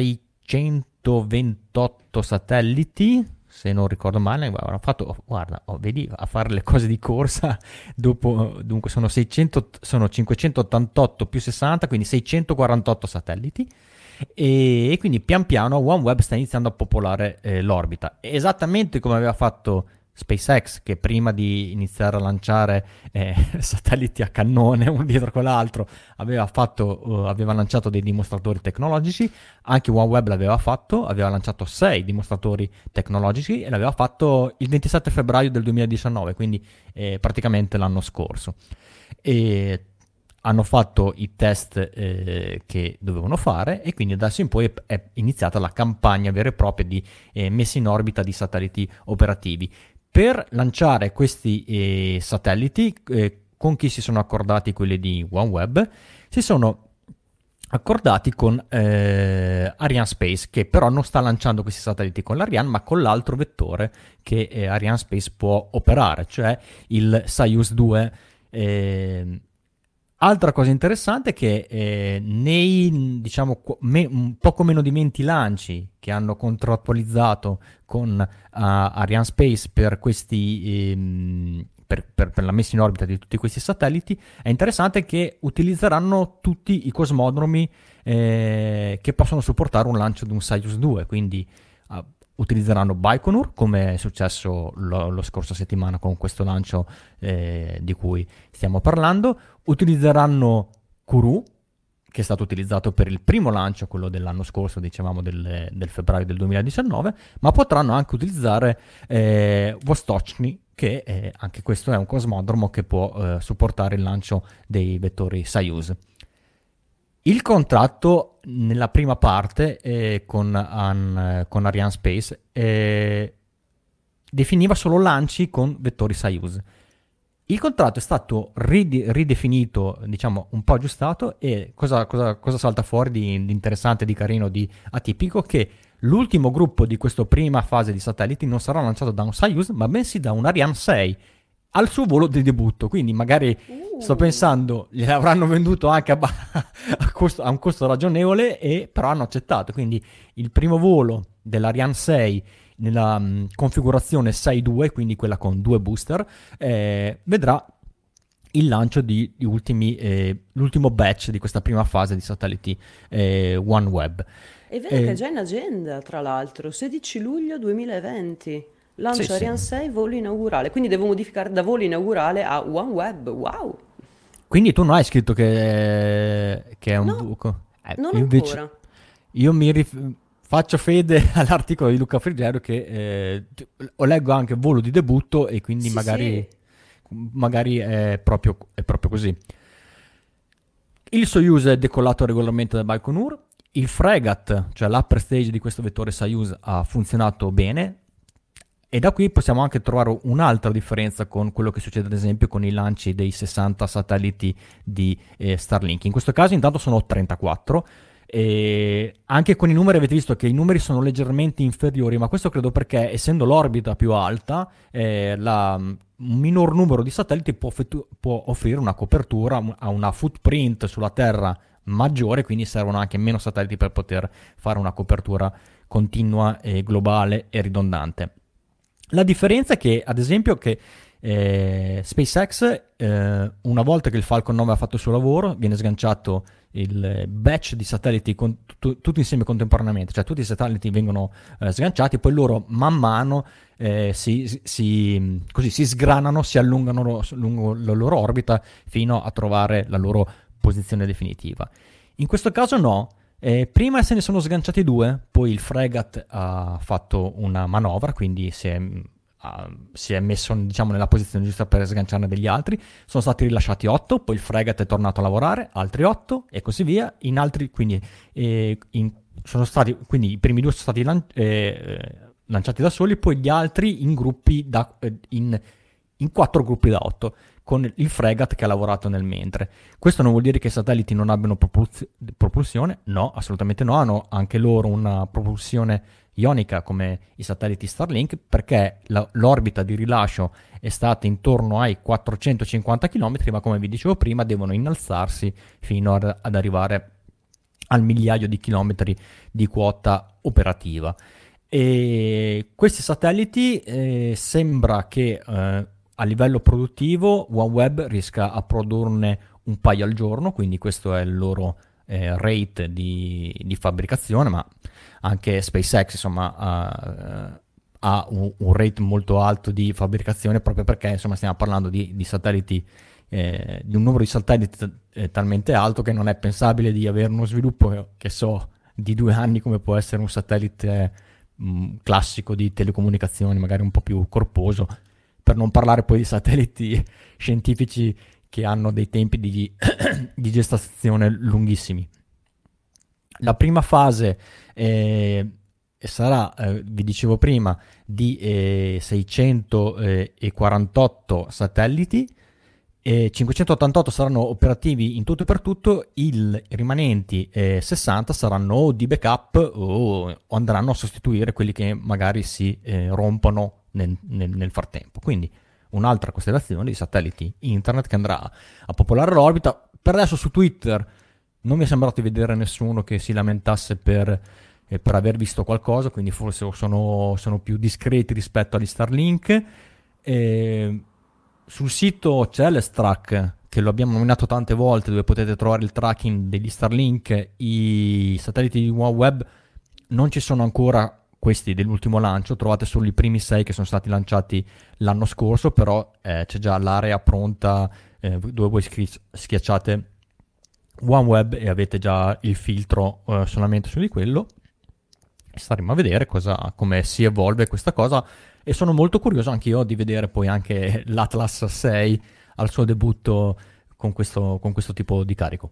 seicentoventotto satelliti, se non ricordo male. Guarda, ho fatto, guarda, oh, vedi, a fare le cose di corsa, dopo, dunque sono, seicento, sono cinquecentottantotto più sessanta, quindi seicentoquarantotto satelliti. E, e quindi pian piano OneWeb sta iniziando a popolare eh, l'orbita, esattamente come aveva fatto SpaceX, che prima di iniziare a lanciare eh, satelliti a cannone uno dietro con l'altro aveva, fatto, uh, aveva lanciato dei dimostratori tecnologici. Anche OneWeb l'aveva fatto, aveva lanciato sei dimostratori tecnologici e l'aveva fatto il ventisette febbraio del duemiladiciannove, quindi eh, praticamente l'anno scorso. E hanno fatto i test eh, che dovevano fare, e quindi adesso in poi è, è iniziata la campagna vera e propria di eh, messa in orbita di satelliti operativi. Per lanciare questi eh, satelliti, eh, con chi si sono accordati quelli di OneWeb, si sono accordati con eh, Arianespace, che però non sta lanciando questi satelliti con l'Ariane, ma con l'altro vettore che eh, Arianespace può operare, cioè il Soyuz due. Eh, altra cosa interessante è che eh, nei, diciamo, qu- me- un poco meno di venti lanci che hanno contrattualizzato con uh, Arianespace per questi... ehm, per, per- per la messa in orbita di tutti questi satelliti, è interessante che utilizzeranno tutti i cosmodromi eh, che possono supportare un lancio di un Soyuz due, quindi uh, utilizzeranno Baikonur, come è successo lo, lo scorso settimana con questo lancio eh, di cui stiamo parlando, utilizzeranno Kourou, che è stato utilizzato per il primo lancio, quello dell'anno scorso, dicevamo del, del febbraio del duemiladiciannove, ma potranno anche utilizzare eh, Vostochny, che eh, anche questo è un cosmodromo che può eh, supportare il lancio dei vettori Soyuz. Il contratto nella prima parte eh, con, an, con Arianespace eh, definiva solo lanci con vettori Soyuz. Il contratto è stato ride- ridefinito, diciamo un po' aggiustato, e cosa, cosa, cosa salta fuori di, di interessante, di carino, di atipico? Che l'ultimo gruppo di questa prima fase di satelliti non sarà lanciato da un Soyuz, ma bensì da un Ariane sei al suo volo di debutto. Quindi magari sto
Uh.
pensando, gliel'avranno venduto anche a, ba- a, costo, a un costo ragionevole, e però hanno accettato. Quindi il primo volo dell'Ariane sei nella mh, configurazione sei due, quindi quella con due booster, eh, vedrà il lancio di, di ultimi, eh, l'ultimo batch di questa prima fase di satelliti eh, OneWeb.
E vedo che è
Eh,
già in agenda, tra l'altro, sedici luglio duemilaventi.
sì,
Lancio
sì.
Ariane sei, volo inaugurale. Quindi devo modificare da volo inaugurale a OneWeb. Wow!
Quindi tu non hai scritto che, che è un
No,
buco. Eh,
non
invece
ancora.
io mi rif- faccio fede all'articolo di Luca Frigerio che eh, t- o leggo anche volo di debutto, e quindi
Sì, sì.
magari, magari è proprio, è proprio così. Il Soyuz è decollato regolarmente da Baikonur. Il Fregat, cioè l'upper stage di questo vettore Soyuz, ha funzionato bene. E da qui possiamo anche trovare un'altra differenza con quello che succede ad esempio con i lanci dei sessanta satelliti di eh, Starlink. In questo caso intanto sono trentaquattro. E anche con i numeri avete visto che i numeri sono leggermente inferiori, ma questo credo perché, essendo l'orbita più alta, eh, la, un minor numero di satelliti può, effettu- può offrire una copertura a una footprint sulla Terra maggiore, quindi servono anche meno satelliti per poter fare una copertura continua, e globale e ridondante. La differenza è che, ad esempio, che eh, SpaceX, eh, una volta che il Falcon nove ha fatto il suo lavoro, viene sganciato il batch di satelliti con, tu, tutti insieme contemporaneamente, cioè tutti i satelliti vengono eh, sganciati, poi loro man mano eh, si, si, così, si sgranano, si allungano lo, lungo la loro orbita fino a trovare la loro posizione definitiva. In questo caso no. Eh, prima se ne sono sganciati due, poi il Fregat ha fatto una manovra, quindi si è, ha, si è messo, diciamo, nella posizione giusta per sganciarne degli altri. Sono stati rilasciati otto, poi il Fregat è tornato a lavorare, altri otto e così via. In altri, quindi, eh, in, sono stati, quindi i primi due sono stati lan- eh, lanciati da soli, poi gli altri in gruppi da, eh, in, in quattro gruppi da otto, con il Fregat che ha lavorato nel mentre. Questo non vuol dire che i satelliti non abbiano propulsi- propulsione, no, assolutamente no, hanno anche loro una propulsione ionica come i satelliti Starlink, perché la, l'orbita di rilascio è stata intorno ai quattrocentocinquanta chilometri, ma come vi dicevo prima devono innalzarsi fino ad, ad arrivare al migliaio di chilometri di quota operativa. E questi satelliti eh, sembra che eh, a livello produttivo OneWeb riesca a produrne un paio al giorno, quindi questo è il loro eh, rate di, di fabbricazione, ma anche SpaceX insomma ha, ha un, un rate molto alto di fabbricazione, proprio perché insomma stiamo parlando di, di satelliti, eh, di un numero di satelliti t- eh, talmente alto che non è pensabile di avere uno sviluppo, che so, di due anni come può essere un satellite mh, classico di telecomunicazioni, magari un po' più corposo, per non parlare poi di satelliti scientifici che hanno dei tempi di, di gestazione lunghissimi. La prima fase eh, sarà, eh, vi dicevo prima, di eh, seicentoquarantotto satelliti, E cinquecentottantotto saranno operativi in tutto e per tutto, i rimanenti eh, sessanta saranno o di backup o, o andranno a sostituire quelli che magari si eh, rompono nel, nel, nel frattempo. Quindi un'altra costellazione di satelliti internet che andrà a popolare l'orbita. Per adesso su Twitter non mi è sembrato di vedere nessuno che si lamentasse per, eh, per aver visto qualcosa, quindi forse sono, sono più discreti rispetto agli Starlink. E sul sito c'è l'S-Track, che lo abbiamo nominato tante volte, dove potete trovare il tracking degli Starlink. I satelliti di OneWeb non ci sono ancora, questi dell'ultimo lancio, trovate solo i primi sei che sono stati lanciati l'anno scorso, però eh, c'è già l'area pronta eh, dove voi schi- schiacciate OneWeb e avete già il filtro eh, solamente su di quello. Staremo a vedere cosa, come si evolve questa cosa, e sono molto curioso anche io di vedere poi anche l'Atlas sei al suo debutto con questo, con questo tipo di carico.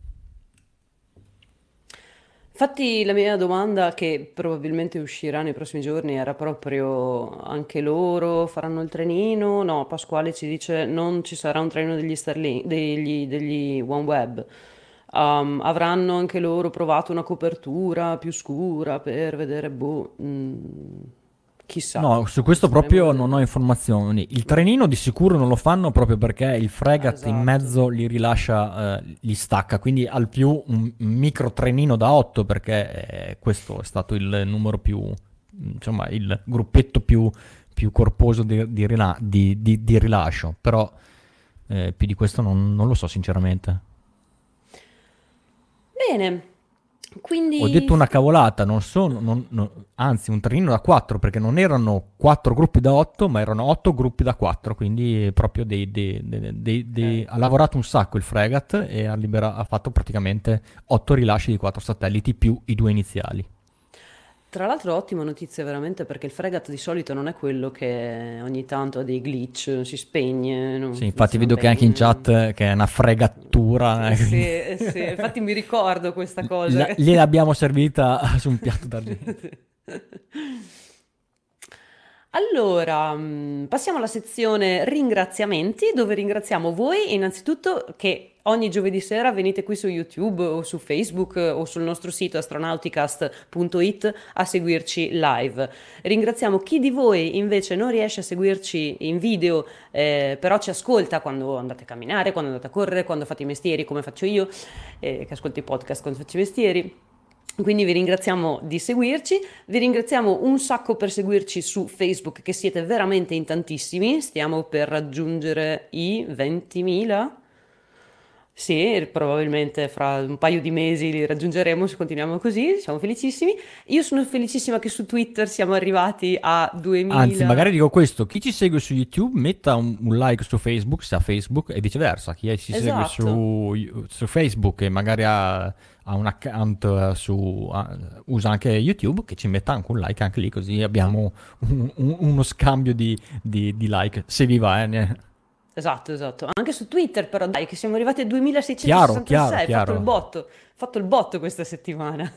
Infatti la mia domanda, che probabilmente uscirà nei prossimi giorni, era proprio: anche loro faranno il trenino? No, Pasquale ci dice non ci sarà un trenino degli Starlink, degli, degli OneWeb. Um, avranno anche loro provato una copertura più scura per vedere, boh, mm, chissà,
No, su questo
staremo a
proprio non
vedere.
ho informazioni. Il trenino di sicuro non lo fanno proprio perché il fregat in
Esatto.
mezzo li rilascia, eh, li stacca, quindi al più un micro trenino da otto, perché eh, questo è stato il numero più, insomma, il gruppetto più, più corposo di, di rila- di- di- di rilascio, però eh, più di questo non, non lo so sinceramente.
Bene,
Ho
quindi
detto una cavolata, non sono, non- non- anzi un trenino da quattro, perché non erano quattro gruppi da otto, ma erano otto gruppi da quattro, quindi proprio dei, dei- dei- dei- dei-
ok.
ha lavorato un sacco il fregat e ha, libera- ha fatto praticamente otto rilasci di quattro satelliti più i due iniziali.
Tra l'altro ottima notizia veramente, perché il fregat di solito non è quello che ogni tanto ha dei glitch, si spegne, non
Sì, infatti
funziona
vedo che anche in
bene.
chat eh, che è una fregattura,
Eh
eh,
sì,
quindi
eh sì, infatti mi ricordo questa cosa.
la- gliel'abbiamo servita su un piatto d'argento.
Allora, mm, passiamo alla sezione ringraziamenti, dove ringraziamo voi innanzitutto che ogni giovedì sera venite qui su YouTube o su Facebook eh, o sul nostro sito astronauticast punto it a seguirci live. Ringraziamo chi di voi invece non riesce a seguirci in video, eh, però ci ascolta quando andate a camminare, quando andate a correre, quando fate i mestieri, come faccio io, eh, che ascolto i podcast quando faccio i mestieri. Quindi vi ringraziamo di seguirci, vi ringraziamo un sacco per seguirci su Facebook, che siete veramente in tantissimi, stiamo per raggiungere i ventimila. Sì, probabilmente fra un paio di mesi li raggiungeremo se continuiamo così, siamo felicissimi. Io sono felicissima che su Twitter siamo arrivati a
Anzi, magari
duemila.
dico questo: chi ci segue su YouTube metta un, un like su Facebook, se ha Facebook, e viceversa, chi ci segue
Esatto.
su, su Facebook e magari ha, ha un account eh, su, ha- usa anche YouTube, che ci metta anche un like anche lì, così abbiamo un- un- uno scambio di, di- di like, se vi va, eh. ne-
Esatto, esatto. Anche su Twitter, però, dai, che siamo arrivati a
Chiaro, chiaro,
duemilaseicentosessantasei. Fatto il
chiaro.
botto, fatto il botto questa settimana.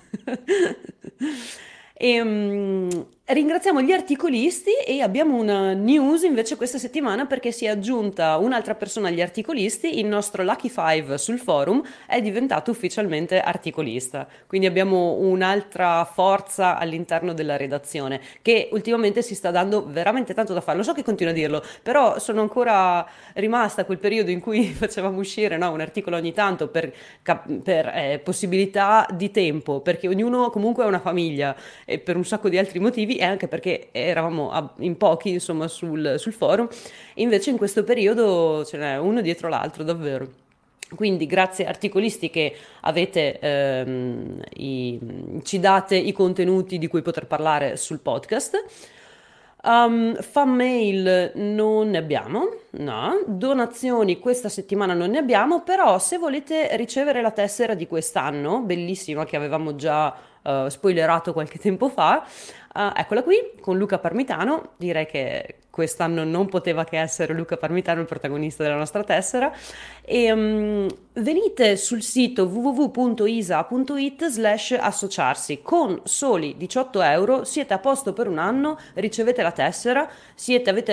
E, mm, ringraziamo gli articolisti, e abbiamo una news invece questa settimana, perché si è aggiunta un'altra persona agli articolisti. Il nostro Lucky Five sul forum è diventato ufficialmente articolista. Quindi abbiamo un'altra forza all'interno della redazione, che ultimamente si sta dando veramente tanto da fare. Lo so che continuo a dirlo, però sono ancora rimasta a quel periodo in cui facevamo uscire, no, un articolo ogni tanto per, cap- per, eh, possibilità di tempo, perché ognuno comunque ha una famiglia, e per un sacco di altri motivi, e anche perché eravamo a- in pochi, insomma, sul, sul forum. Invece in questo periodo ce n'è uno dietro l'altro, davvero. Quindi grazie articolisti che avete, ehm, i- ci date i contenuti di cui poter parlare sul podcast. Um, fan mail non ne abbiamo, no. Donazioni questa settimana non ne abbiamo, però se volete ricevere la tessera di quest'anno, bellissima, che avevamo già eh, spoilerato qualche tempo fa, eh, eccola qui, con Luca Parmitano. Direi che quest'anno non poteva che essere Luca Parmitano il protagonista della nostra tessera. E mm, venite sul sito w w w punto isa punto it slash associarsi. Con soli diciotto euro siete a posto per un anno, ricevete la tessera, siete, avete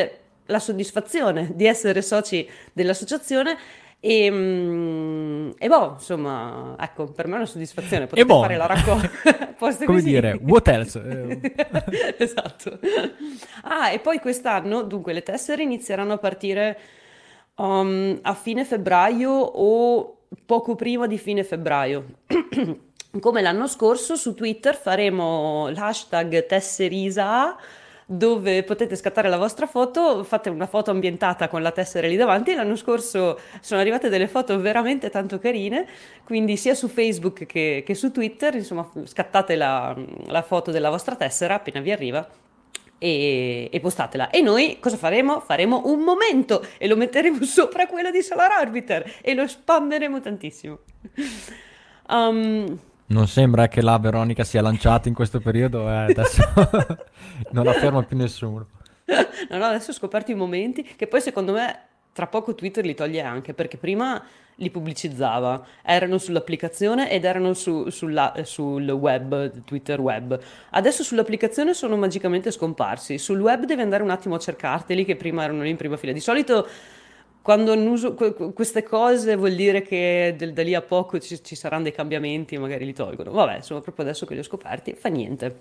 la soddisfazione di essere soci dell'associazione e, mm, e boh, insomma, ecco, per me è una soddisfazione,
E
potete
boh,
fare la raccolta, poste
come
così.
dire, what else? Eh,
Esatto. Ah, e poi quest'anno, dunque, le tessere inizieranno a partire um, a fine febbraio o poco prima di fine febbraio. Come l'anno scorso su Twitter faremo l'hashtag Tesserisa dove potete scattare la vostra foto, fate una foto ambientata con la tessera lì davanti. L'anno scorso sono arrivate delle foto veramente tanto carine, quindi sia su Facebook che, che su Twitter, insomma, scattate la, la foto della vostra tessera appena vi arriva e, e postatela. E noi cosa faremo? Faremo un momento e lo metteremo sopra quello di Solar Orbiter e lo spammeremo tantissimo. Um,
Non sembra che la Veronica sia lanciata in questo periodo, eh, adesso non la ferma più nessuno.
No, no, adesso ho scoperto i momenti che poi secondo me tra poco Twitter li toglie anche perché prima li pubblicizzava, erano sull'applicazione ed erano su- sulla- sul web, Twitter web. Adesso sull'applicazione sono magicamente scomparsi, sul web devi andare un attimo a cercarteli che prima erano lì in prima fila. Di solito quando annuso que- que- queste cose vuol dire che del- da lì a poco ci, ci saranno dei cambiamenti e magari li tolgono. Vabbè, insomma, proprio adesso che li ho scoperti, fa niente.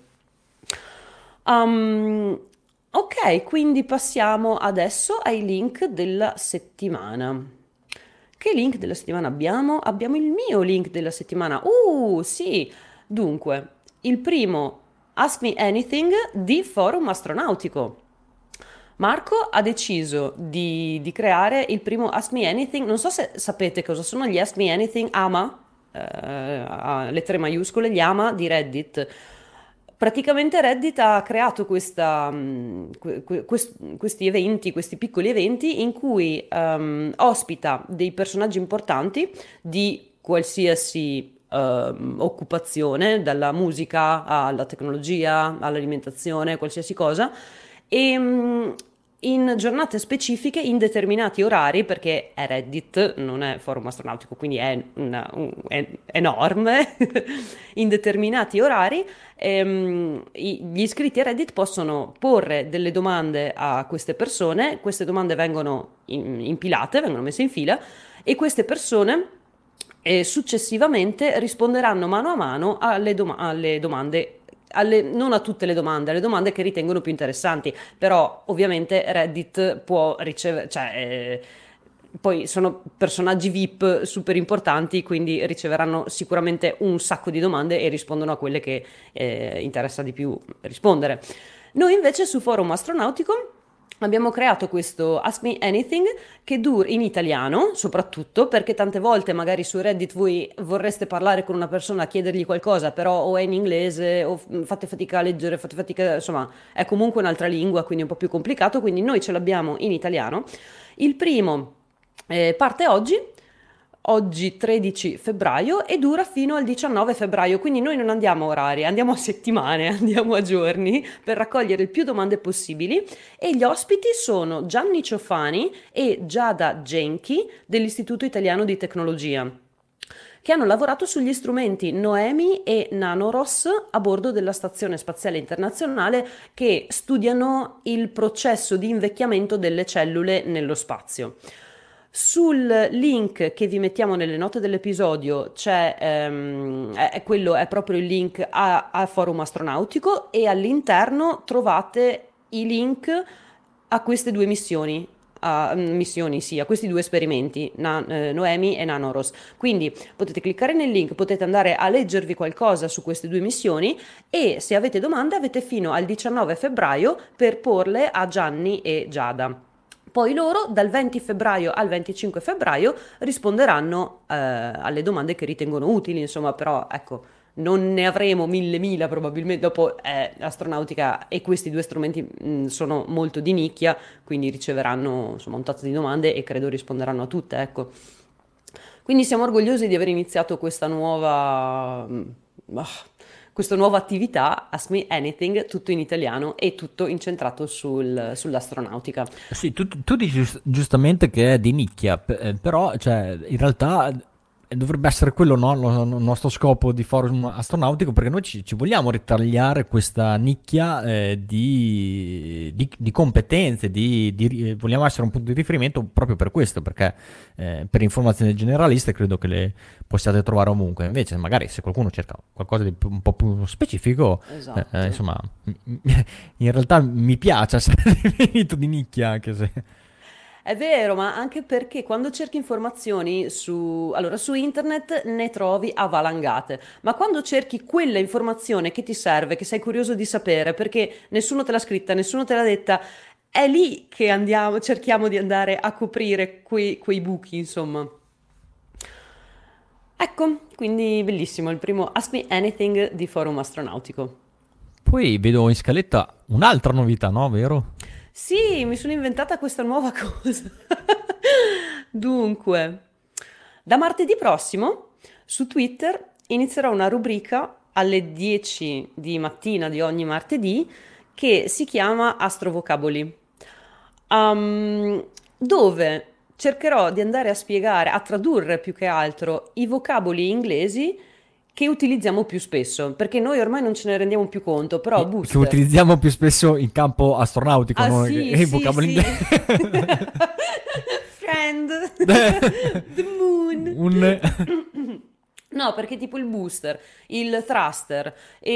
Um, ok, quindi passiamo adesso ai link della settimana. Che link della settimana abbiamo? Abbiamo il mio link della settimana. Uh, sì. Dunque, il primo, Ask Me Anything di Forum Astronautico. Marco ha deciso di, di creare il primo Ask Me Anything. Non so se sapete cosa sono gli Ask Me Anything AMA, eh, a lettere maiuscole, gli AMA di Reddit. Praticamente Reddit ha creato questa, mh, que- que- quest- questi eventi, questi piccoli eventi in cui ehm, ospita dei personaggi importanti di qualsiasi ehm, occupazione, dalla musica alla tecnologia, all'alimentazione, qualsiasi cosa, e mh, in giornate specifiche, in determinati orari, perché è Reddit, non è forum astronautico, quindi è, una- un- è enorme, in determinati orari ehm, i- gli iscritti a Reddit possono porre delle domande a queste persone, queste domande vengono in- impilate, vengono messe in fila e queste persone eh, successivamente risponderanno mano a mano alle, doma- alle domande. Alle- non a tutte le domande, alle domande che ritengono più interessanti, però ovviamente Reddit può ricevere, cioè, eh, poi sono personaggi V I P super importanti, quindi riceveranno sicuramente un sacco di domande e rispondono a quelle che eh, interessa di più rispondere. Noi invece su Forum Astronautico abbiamo creato questo Ask Me Anything che dura in italiano, soprattutto perché tante volte magari su Reddit voi vorreste parlare con una persona, chiedergli qualcosa, però o è in inglese o f- fate fatica a leggere, fate fatica, insomma, è comunque un'altra lingua, quindi è un po' più complicato, quindi noi ce l'abbiamo in italiano. Il primo eh, parte oggi, oggi tredici febbraio e dura fino al diciannove febbraio, quindi noi non andiamo a orari, andiamo a settimane, andiamo a giorni per raccogliere il più domande possibili e gli ospiti sono Gianni Ciofani e Giada Genchi dell'Istituto Italiano di Tecnologia, che hanno lavorato sugli strumenti Noemi e Nanoros a bordo della Stazione Spaziale Internazionale che studiano il processo di invecchiamento delle cellule nello spazio. Sul link che vi mettiamo nelle note dell'episodio c'è ehm, è, è quello è proprio il link a, a Forum Astronautico e all'interno trovate i link a queste due missioni. A missioni, sì, a questi due esperimenti, Na- eh, Noemi e Nanoros. Quindi potete cliccare nel link, potete andare a leggervi qualcosa su queste due missioni e se avete domande avete fino al diciannove febbraio per porle a Gianni e Giada. Poi loro dal venti febbraio al venticinque febbraio risponderanno eh, alle domande che ritengono utili, insomma, però ecco, non ne avremo mille mila probabilmente, dopo eh, astronautica e questi due strumenti mh, sono molto di nicchia, quindi riceveranno insomma un tazzo di domande e credo risponderanno a tutte, ecco. Quindi siamo orgogliosi di aver iniziato questa nuova, mh, ah, questa nuova attività, Ask Me Anything, tutto in italiano e tutto incentrato sul- sull'astronautica.
Sì, tu, tu dici giust- giustamente che è di nicchia, p- eh, però cioè, in realtà E dovrebbe essere quello, no, lo- il nostro scopo di forum astronautico, perché noi ci, ci vogliamo ritagliare questa nicchia eh, di, di- di competenze, di, di- vogliamo essere un punto di riferimento proprio per questo, perché eh, per informazioni generaliste credo che le possiate trovare ovunque. Invece, magari se qualcuno cerca qualcosa di più- un po' più specifico, eh, eh,
Esatto.
insomma, in realtà mi piace essere definito di nicchia, anche se...
È vero, ma anche perché quando cerchi informazioni su, allora, su internet ne trovi a valangate, ma quando cerchi quella informazione che ti serve, che sei curioso di sapere, perché nessuno te l'ha scritta, nessuno te l'ha detta, è lì che andiamo, cerchiamo di andare a coprire quei, quei buchi, insomma. Ecco, quindi bellissimo, il primo Ask Me Anything di Forum Astronautico.
Poi vedo in scaletta un'altra novità, no? Vero?
Sì, mi sono inventata questa nuova cosa. Dunque, da martedì prossimo su Twitter inizierò una rubrica alle dieci di mattina di ogni martedì che si chiama Astrovocaboli, um, dove cercherò di andare a spiegare, a tradurre più che altro i vocaboli inglesi che utilizziamo più spesso, perché noi ormai non ce ne rendiamo più conto, però
E- che
booster.
utilizziamo più spesso in campo astronautico,
Ah
no?
sì,
E i
sì,
vocaboli
sì.
inglesi.
Friend, the moon.
Un...
No, perché tipo il booster, il thruster,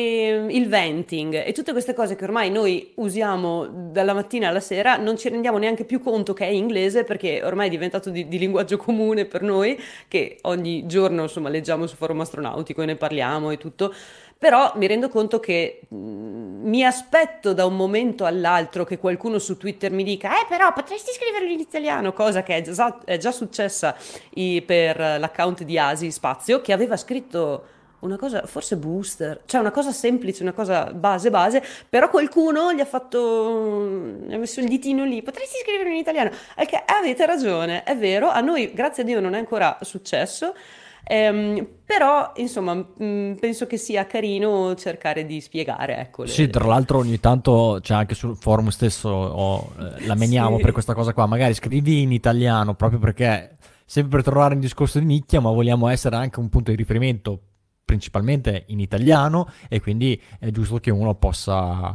e il venting e tutte queste cose che ormai noi usiamo dalla mattina alla sera non ci rendiamo neanche più conto che è inglese perché ormai è diventato di, di linguaggio comune per noi che ogni giorno insomma leggiamo su forum astronautico e ne parliamo e tutto. Però mi rendo conto che mh, mi aspetto da un momento all'altro che qualcuno su Twitter mi dica, eh però potresti scriverlo in italiano, cosa che è già, è già successa i- per l'account di Asi Spazio, che aveva scritto una cosa, forse booster, cioè una cosa semplice, una cosa base base, però qualcuno gli ha fatto, gli ha messo il ditino lì, potresti scriverlo in italiano, e che avete ragione, è vero, a noi grazie a Dio non è ancora successo. Ehm, però, insomma, mh, penso che sia carino cercare di spiegare, ecco, le,
Sì,
le
tra
cose.
l'altro ogni tanto c'è anche sul forum stesso, o, eh, la meniamo per
Sì,
questa cosa qua, magari scrivi in italiano proprio perché, sempre per trovare un discorso di nicchia, ma vogliamo essere anche un punto di riferimento principalmente in italiano e quindi è giusto che uno possa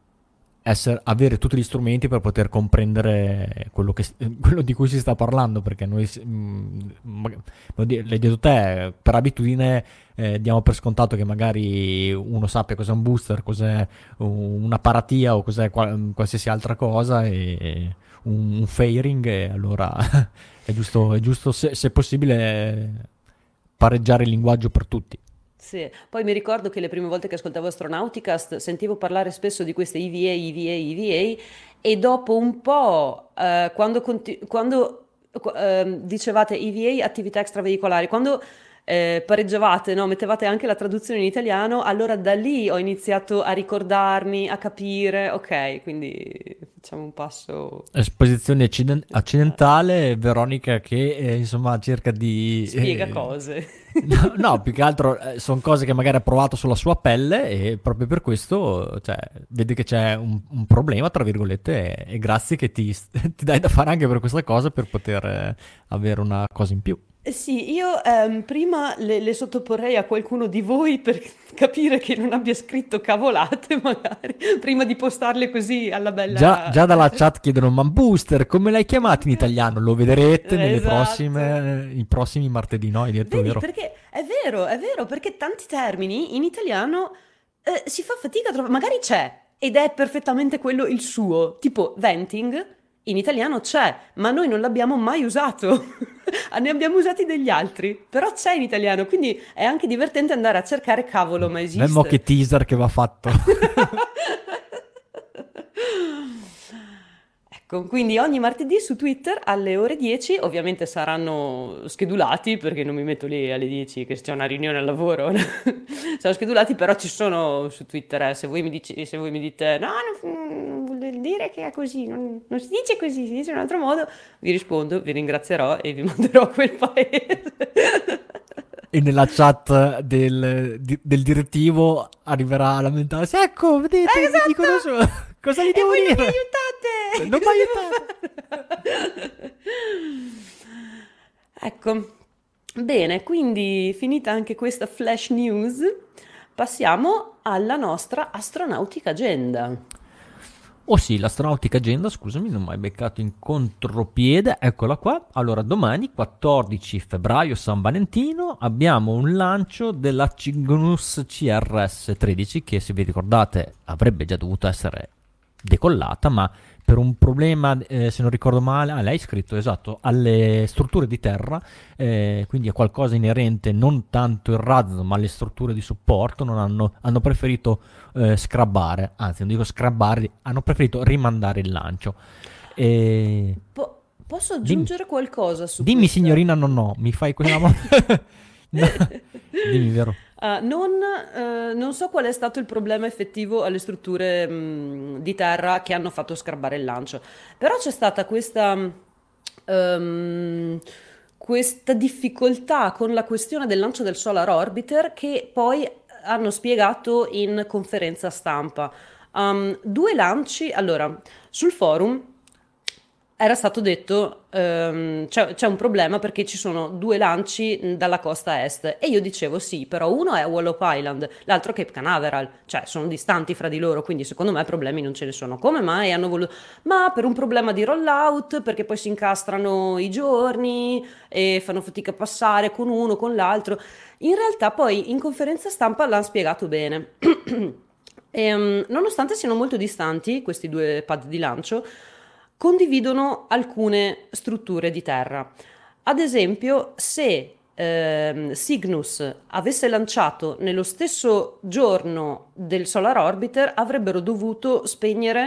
essere- avere tutti gli strumenti per poter comprendere quello, che, quello di cui si sta parlando, perché noi, s- mh, mag- lo di- l'hai detto te, per abitudine eh, diamo per scontato che magari uno sappia cos'è un booster, cos'è una paratia o cos'è qual- qualsiasi altra cosa, e un, un fairing, e allora è giusto, è giusto se, se possibile pareggiare il linguaggio per tutti.
sì. Poi mi ricordo che le prime volte che ascoltavo Astronauticast sentivo parlare spesso di queste E V A, E V A, E V A e dopo un po', eh, quando, conti- quando qu- ehm, dicevate E V A, attività extraveicolari, quando eh, pareggiavate, no, mettevate anche la traduzione in italiano, allora da lì ho iniziato a ricordarmi, a capire, ok, quindi facciamo un passo.
Esposizione acciden-
Esatto.
accidentale, Veronica che eh, insomma cerca di...
Spiega
eh,
cose.
no, no, più che altro sono cose che magari ha provato sulla sua pelle e proprio per questo cioè, vede che c'è un, un problema, tra virgolette, e, e grazie che ti, ti dai da fare anche per questa cosa per poter eh, avere una cosa in più.
Eh Sì, io ehm, prima le, le sottoporrei a qualcuno di voi per capire che non abbia scritto cavolate, magari, prima di postarle così alla
Già,
bella.
già dalla chat chiedono, ma Booster, come l'hai chiamato in italiano? Lo vedrete nelle
Esatto.
prossime, i prossimi martedì, no? Hai detto,
Vedi,
vero?
perché è vero, è vero, perché tanti termini in italiano eh, si fa fatica a trovare, magari c'è ed è perfettamente quello il suo, tipo venting in italiano c'è, ma noi non l'abbiamo mai usato, ne abbiamo usati degli altri, però c'è in italiano, quindi è anche divertente andare a cercare, cavolo, ma
Memmo che
esiste.
teaser che va fatto.
Ecco, quindi ogni martedì su Twitter alle ore dieci, ovviamente saranno schedulati perché non mi metto lì alle dieci che c'è una riunione al lavoro, sono schedulati, però ci sono su Twitter, eh, se voi mi dici- se voi mi dite no, non, non vuol dire che è così, non, non si dice così, si dice in un altro modo, vi rispondo, vi ringrazierò e vi manderò a quel paese.
E nella chat del, di- del direttivo arriverà a lamentarsi. Ecco, vedete, mi
Esatto!
dicono su. Cosa gli
E
devo
voi non mi
dire?
aiutate!
Non mi
Cosa
aiutate.
devo fare? Ecco, Bene, quindi finita anche questa flash news, passiamo alla nostra astronautica agenda.
Oh sì, l'astronautica agenda, scusami, non mi hai beccato in contropiede, eccola qua. Allora, domani, quattordici febbraio, San Valentino, abbiamo un lancio della Cygnus C R S tredici, che se vi ricordate avrebbe già dovuto essere decollata, ma per un problema, eh, se non ricordo male, ah, lei ha scritto, esatto, alle strutture di terra, eh, quindi a qualcosa inerente non tanto il razzo, ma alle strutture di supporto, non hanno, hanno preferito eh, scrabbare, anzi non dico scrabbare, hanno preferito rimandare il lancio. E...
Po- posso
Dimmi,
aggiungere qualcosa su
dimmi
questa?
signorina, no no, mi fai quella mo- No, dimmi, vero?
Ah, non, eh, non so qual è stato il problema effettivo alle strutture, mh, di terra che hanno fatto scrabbare il lancio, però c'è stata questa, ehm, questa difficoltà con la questione del lancio del Solar Orbiter che poi hanno spiegato in conferenza stampa. Um, due lanci, allora, sul forum era stato detto, ehm, c'è, c'è un problema perché ci sono due lanci mh, dalla costa est e io dicevo sì, però uno è Wallop Island, l'altro Cape Canaveral, cioè sono distanti fra di loro, quindi secondo me problemi non ce ne sono. Come mai hanno voluto? Ma per un problema di rollout, perché poi si incastrano i giorni e fanno fatica a passare con uno, con l'altro. In realtà poi in conferenza stampa l'hanno spiegato bene. Ehm, nonostante siano molto distanti questi due pad di lancio, condividono alcune strutture di terra. Ad esempio, se ehm, Cygnus avesse lanciato nello stesso giorno del Solar Orbiter, avrebbero dovuto spegnere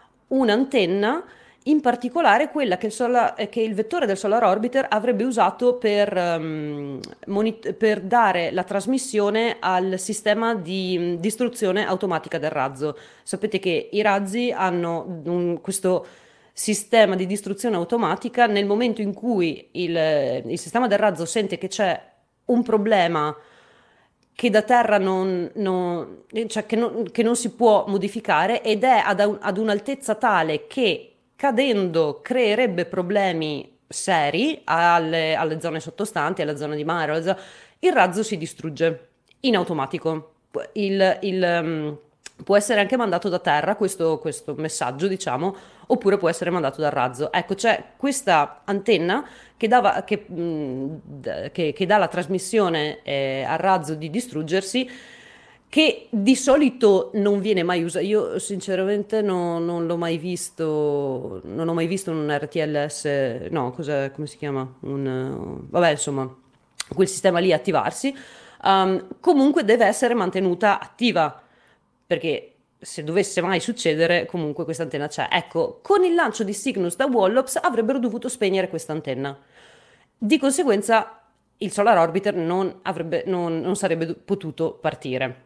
un'antenna, in particolare quella che il, sola- eh, che il vettore del Solar Orbiter avrebbe usato per, ehm, monit- per dare la trasmissione al sistema di mm, distruzione automatica del razzo. Sapete che i razzi hanno un- questo sistema di distruzione automatica nel momento in cui il, il sistema del razzo sente che c'è un problema che da terra non, non- cioè che non, che non si può modificare ed è ad, un- ad un'altezza tale che cadendo creerebbe problemi seri alle, alle zone sottostanti, alla zona di mare, alla zo- il razzo si distrugge in automatico. Il, il, ehm, può essere anche mandato da terra questo, questo messaggio, diciamo, oppure può essere mandato dal razzo. Ecco, c'è questa antenna che, dava, che, mh, d- che- che dà la trasmissione eh, al razzo di distruggersi, che di solito non viene mai usata. Io sinceramente no- non l'ho mai visto, non ho mai visto un R T L S, no, cos'è- come si chiama? Un, eh, vabbè, insomma, quel sistema lì attivarsi. Um, comunque deve essere mantenuta attiva perché se dovesse mai succedere, comunque questa antenna c'è. Ecco, con il lancio di Cygnus da Wallops avrebbero dovuto spegnere questa antenna. Di conseguenza, il Solar Orbiter non, avrebbe, non, non sarebbe potuto partire.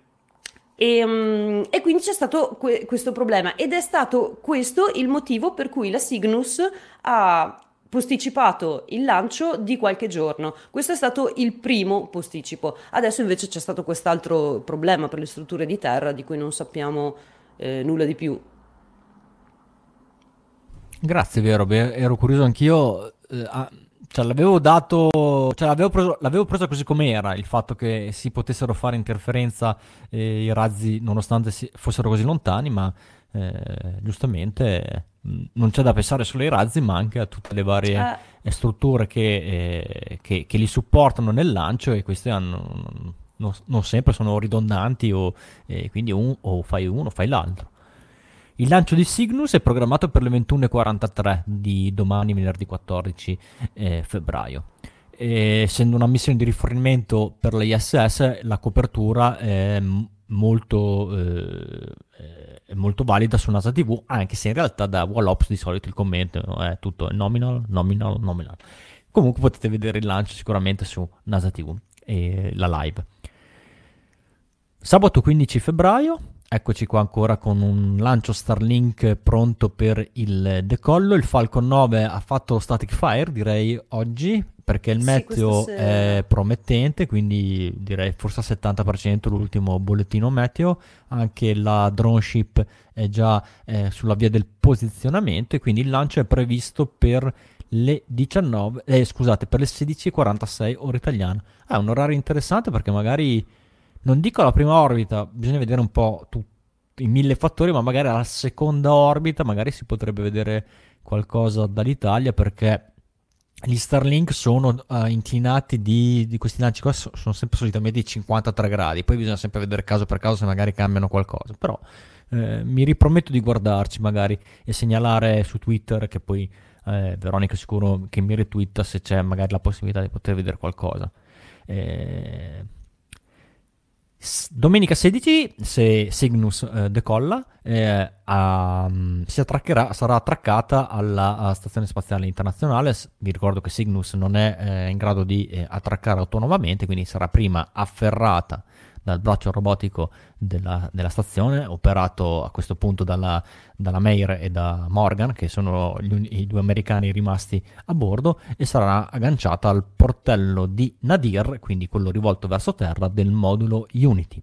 E, mm, e quindi c'è stato que- questo problema ed è stato questo il motivo per cui la Cygnus ha posticipato il lancio di qualche giorno. Questo è stato il primo posticipo. Adesso invece c'è stato quest'altro problema per le strutture di terra di cui non sappiamo eh, nulla di più.
Grazie, vero, beh, ero curioso anch'io. eh, ah, cioè, l'avevo dato, cioè, l'avevo preso, l'avevo presa così com'era, il fatto che si potessero fare interferenza eh, i razzi nonostante si- fossero così lontani, ma eh, giustamente mh, non c'è da pensare solo ai razzi, ma anche a tutte le varie
Eh,
eh, strutture che, eh, che- che li supportano nel lancio e queste hanno, non, non sempre sono ridondanti o eh, quindi un- o fai uno o fai l'altro. Il lancio di Cygnus è programmato per le ventuno e quarantatré di domani, venerdì quattordici eh, febbraio. E, essendo una missione di rifornimento per la I S S, la copertura è m- molto, eh, è molto valida su NASA T V, anche se in realtà da Wallops di solito il commento è tutto nominal, nominal, nominal. Comunque potete vedere il lancio sicuramente su NASA T V e la live. Sabato quindici febbraio, eccoci qua ancora con un lancio Starlink pronto per il decollo. Il Falcon nove ha fatto static fire, direi oggi, perché il
sì, questa
meteo
sera.
è promettente, quindi direi forse al settanta per cento l'ultimo bollettino meteo. Anche la drone ship è già eh, sulla via del posizionamento e quindi il lancio è previsto per le diciannove, eh, scusate, per le sedici e quarantasei ora italiana. È un orario interessante perché magari, non dico la prima orbita, bisogna vedere un po' tutti i mille fattori, ma magari alla seconda orbita magari si potrebbe vedere qualcosa dall'Italia, perché gli Starlink sono uh, inclinati di, di questi lanci qua, so- sono sempre solitamente di cinquantatré gradi, poi bisogna sempre vedere caso per caso se magari cambiano qualcosa, però eh, mi riprometto di guardarci magari e segnalare su Twitter, che poi eh, Veronica sicuro che mi retweeta se c'è magari la possibilità di poter vedere qualcosa. Eh, s- domenica sedici, se Cygnus eh, decolla, eh, a- si attraccherà, sarà attraccata alla, alla Stazione Spaziale Internazionale. S- Vi ricordo che Cygnus non è eh, in grado di eh, attraccare autonomamente, quindi sarà prima afferrata dal braccio robotico della, della stazione, operato a questo punto dalla, dalla Meir e da Morgan, che sono gli uni- i due americani rimasti a bordo, e sarà agganciata al portello di Nadir, quindi quello rivolto verso terra, del modulo Unity.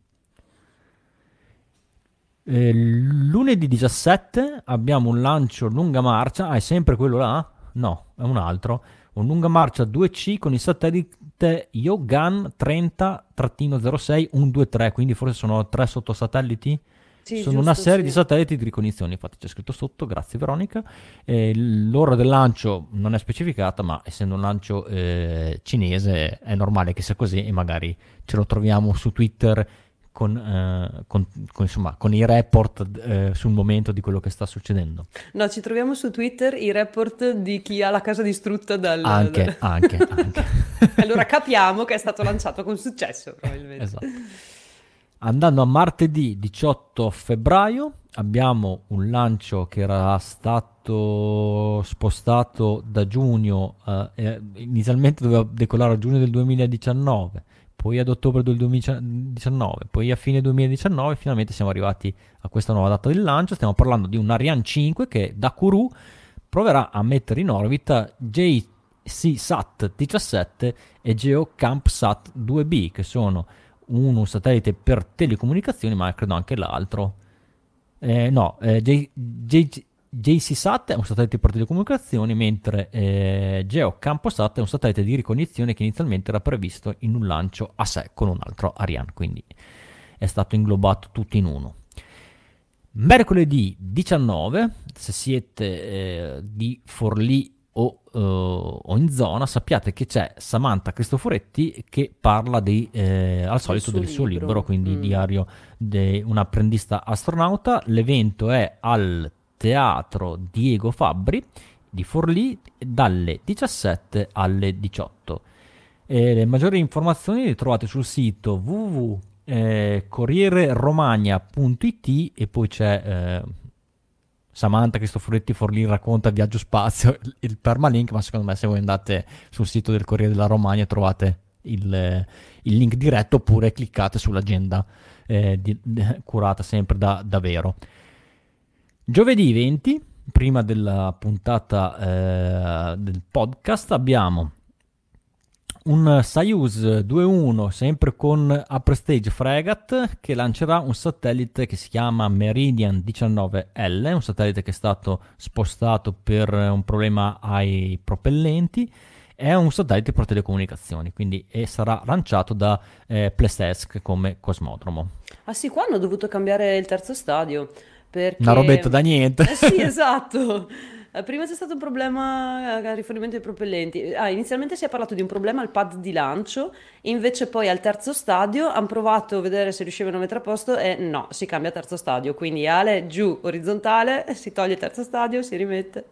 Eh, lunedì diciassette abbiamo un lancio lunga marcia. Ah, è sempre quello là? No, è un altro. Un lunga marcia due C con il satellite Yogan trenta zero sei uno due tre, quindi forse sono tre sottosatelliti.
Sì,
Sono una
giusto,
serie di
sì.
satelliti di ricognizione, infatti c'è scritto sotto, grazie Veronica. Eh, l'ora del lancio non è specificata, ma essendo un lancio eh, cinese è normale che sia così, e magari ce lo troviamo su Twitter con, eh, con, con, insomma, con i report eh, sul momento di quello che sta succedendo.
No, ci troviamo su Twitter i report di chi ha la casa distrutta dal...
Anche,
dal-
anche, anche.
Allora capiamo che è stato lanciato con successo, probabilmente.
Esatto. Andando a martedì diciotto febbraio, abbiamo un lancio che era stato spostato da giugno, eh, eh, inizialmente doveva decollare a giugno del duemiladiciannove, poi ad ottobre del duemiladiciannove, poi a fine duemiladiciannove, finalmente siamo arrivati a questa nuova data del lancio. Stiamo parlando di un Ariane cinque che da Kourou proverà a mettere in orbita J C SAT diciassette e GeoCampSat due B, che sono uno satellite per telecomunicazioni, ma credo anche l'altro. Eh, no, eh, J- J- JCSat è un satellite per telecomunicazioni, mentre eh, GeoCampSat è un satellite di ricognizione che inizialmente era previsto in un lancio a sé con un altro Ariane, quindi è stato inglobato tutto in uno. Mercoledì diciannove, se siete eh, di Forlì o, uh, o in zona, sappiate che c'è Samantha Cristoforetti che parla di, eh, al solito
suo
del suo
libro.
libro, quindi
Mm.
Diario di un apprendista astronauta. L'evento è al Teatro Diego Fabbri di Forlì dalle diciassette alle diciotto. E le maggiori informazioni le trovate sul sito w w w punto corriere romagna punto i t, e poi c'è eh, Samantha Cristoforetti Forlì racconta Viaggio Spazio, il permalink, ma secondo me se voi andate sul sito del Corriere della Romagna trovate il, eh, il link diretto, oppure cliccate sull'agenda eh, di, di, curata sempre da, da Vero. Giovedì venti, prima della puntata eh, del podcast, abbiamo un Soyuz due uno, sempre con Upper Stage Fregat, che lancerà un satellite che si chiama Meridian diciannove L, un satellite che è stato spostato per un problema ai propellenti. È un satellite per telecomunicazioni, quindi e sarà lanciato da eh, Plesetsk come cosmodromo.
Ah sì, qua hanno dovuto cambiare il terzo stadio,
Una robetta
perché...
da niente.
Eh sì, esatto. Eh, Prima c'è stato un problema al rifornimento dei propellenti. Ah, inizialmente si è parlato di un problema al pad di lancio, invece poi al terzo stadio hanno provato a vedere se riuscivano a mettere a posto e no, si cambia terzo stadio. Quindi ale giù orizzontale, si toglie il terzo stadio, si rimette.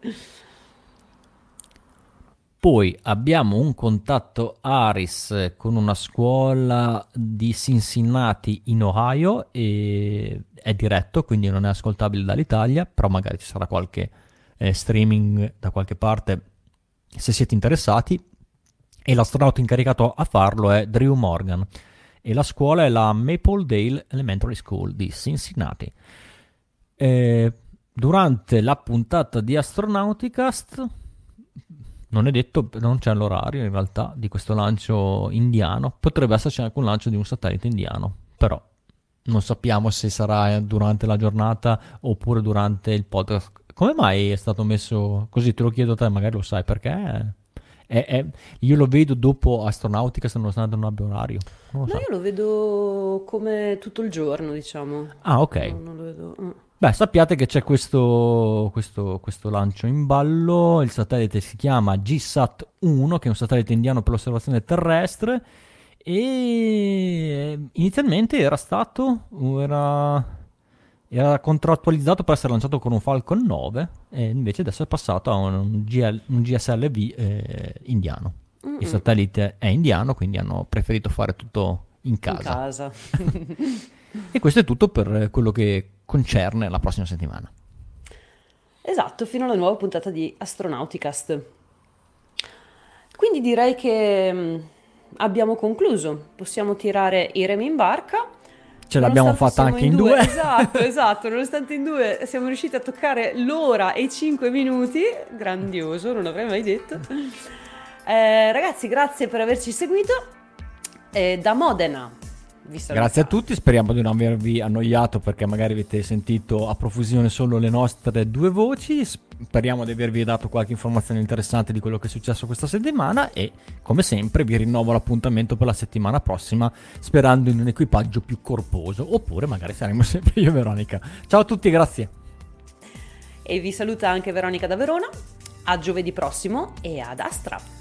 Poi abbiamo un contatto ARIS con una scuola di Cincinnati in Ohio, e è diretto, quindi non è ascoltabile dall'Italia, però magari ci sarà qualche eh, streaming da qualche parte se siete interessati. E l'astronauta incaricato a farlo è Drew Morgan, e la scuola è la Mapledale Elementary School di Cincinnati. Eh, durante la puntata di Astronauticast non è detto, non c'è l'orario in realtà di questo lancio indiano, potrebbe esserci anche un lancio di un satellite indiano, però non sappiamo se sarà durante la giornata oppure durante il podcast, come mai è stato messo così? Te lo chiedo a te, magari lo sai perché. È, è- io lo vedo dopo Astronautica, nonostante non abbia orario. Non lo
No,
so.
io lo vedo come tutto il giorno, diciamo.
Ah, ok.
No, non lo vedo. mm.
Beh, sappiate che c'è questo, questo, questo lancio in ballo. Il satellite si chiama G SAT uno, che è un satellite indiano per l'osservazione terrestre. E inizialmente era stato. Era. Era contrattualizzato per essere lanciato con un Falcon nove e invece adesso è passato a un, G L un G S L V eh, indiano. Il
Mm-mm.
satellite è indiano, quindi hanno preferito fare tutto in
In
casa.
casa.
E questo è tutto per quello che concerne la prossima settimana.
Esatto, fino alla nuova puntata di Astronauticast. Quindi direi che mm, abbiamo concluso. Possiamo tirare i remi in barca.
Ce l'abbiamo
Nonostante
fatta
siamo
anche in due.
Esatto, esatto. Nonostante in due siamo riusciti a toccare l'ora e i cinque minuti. Grandioso, non avrei mai detto. Eh, ragazzi, grazie per averci seguito. Eh, da Modena vi saluta.
Grazie a tutti, speriamo di non avervi annoiato perché magari avete sentito a profusione solo le nostre due voci. Speriamo di avervi dato qualche informazione interessante di quello che è successo questa settimana e come sempre vi rinnovo l'appuntamento per la settimana prossima sperando in un equipaggio più corposo, oppure magari saremo sempre io e Veronica. Ciao a tutti, grazie.
E vi saluta anche Veronica da Verona. A giovedì prossimo e ad Astra.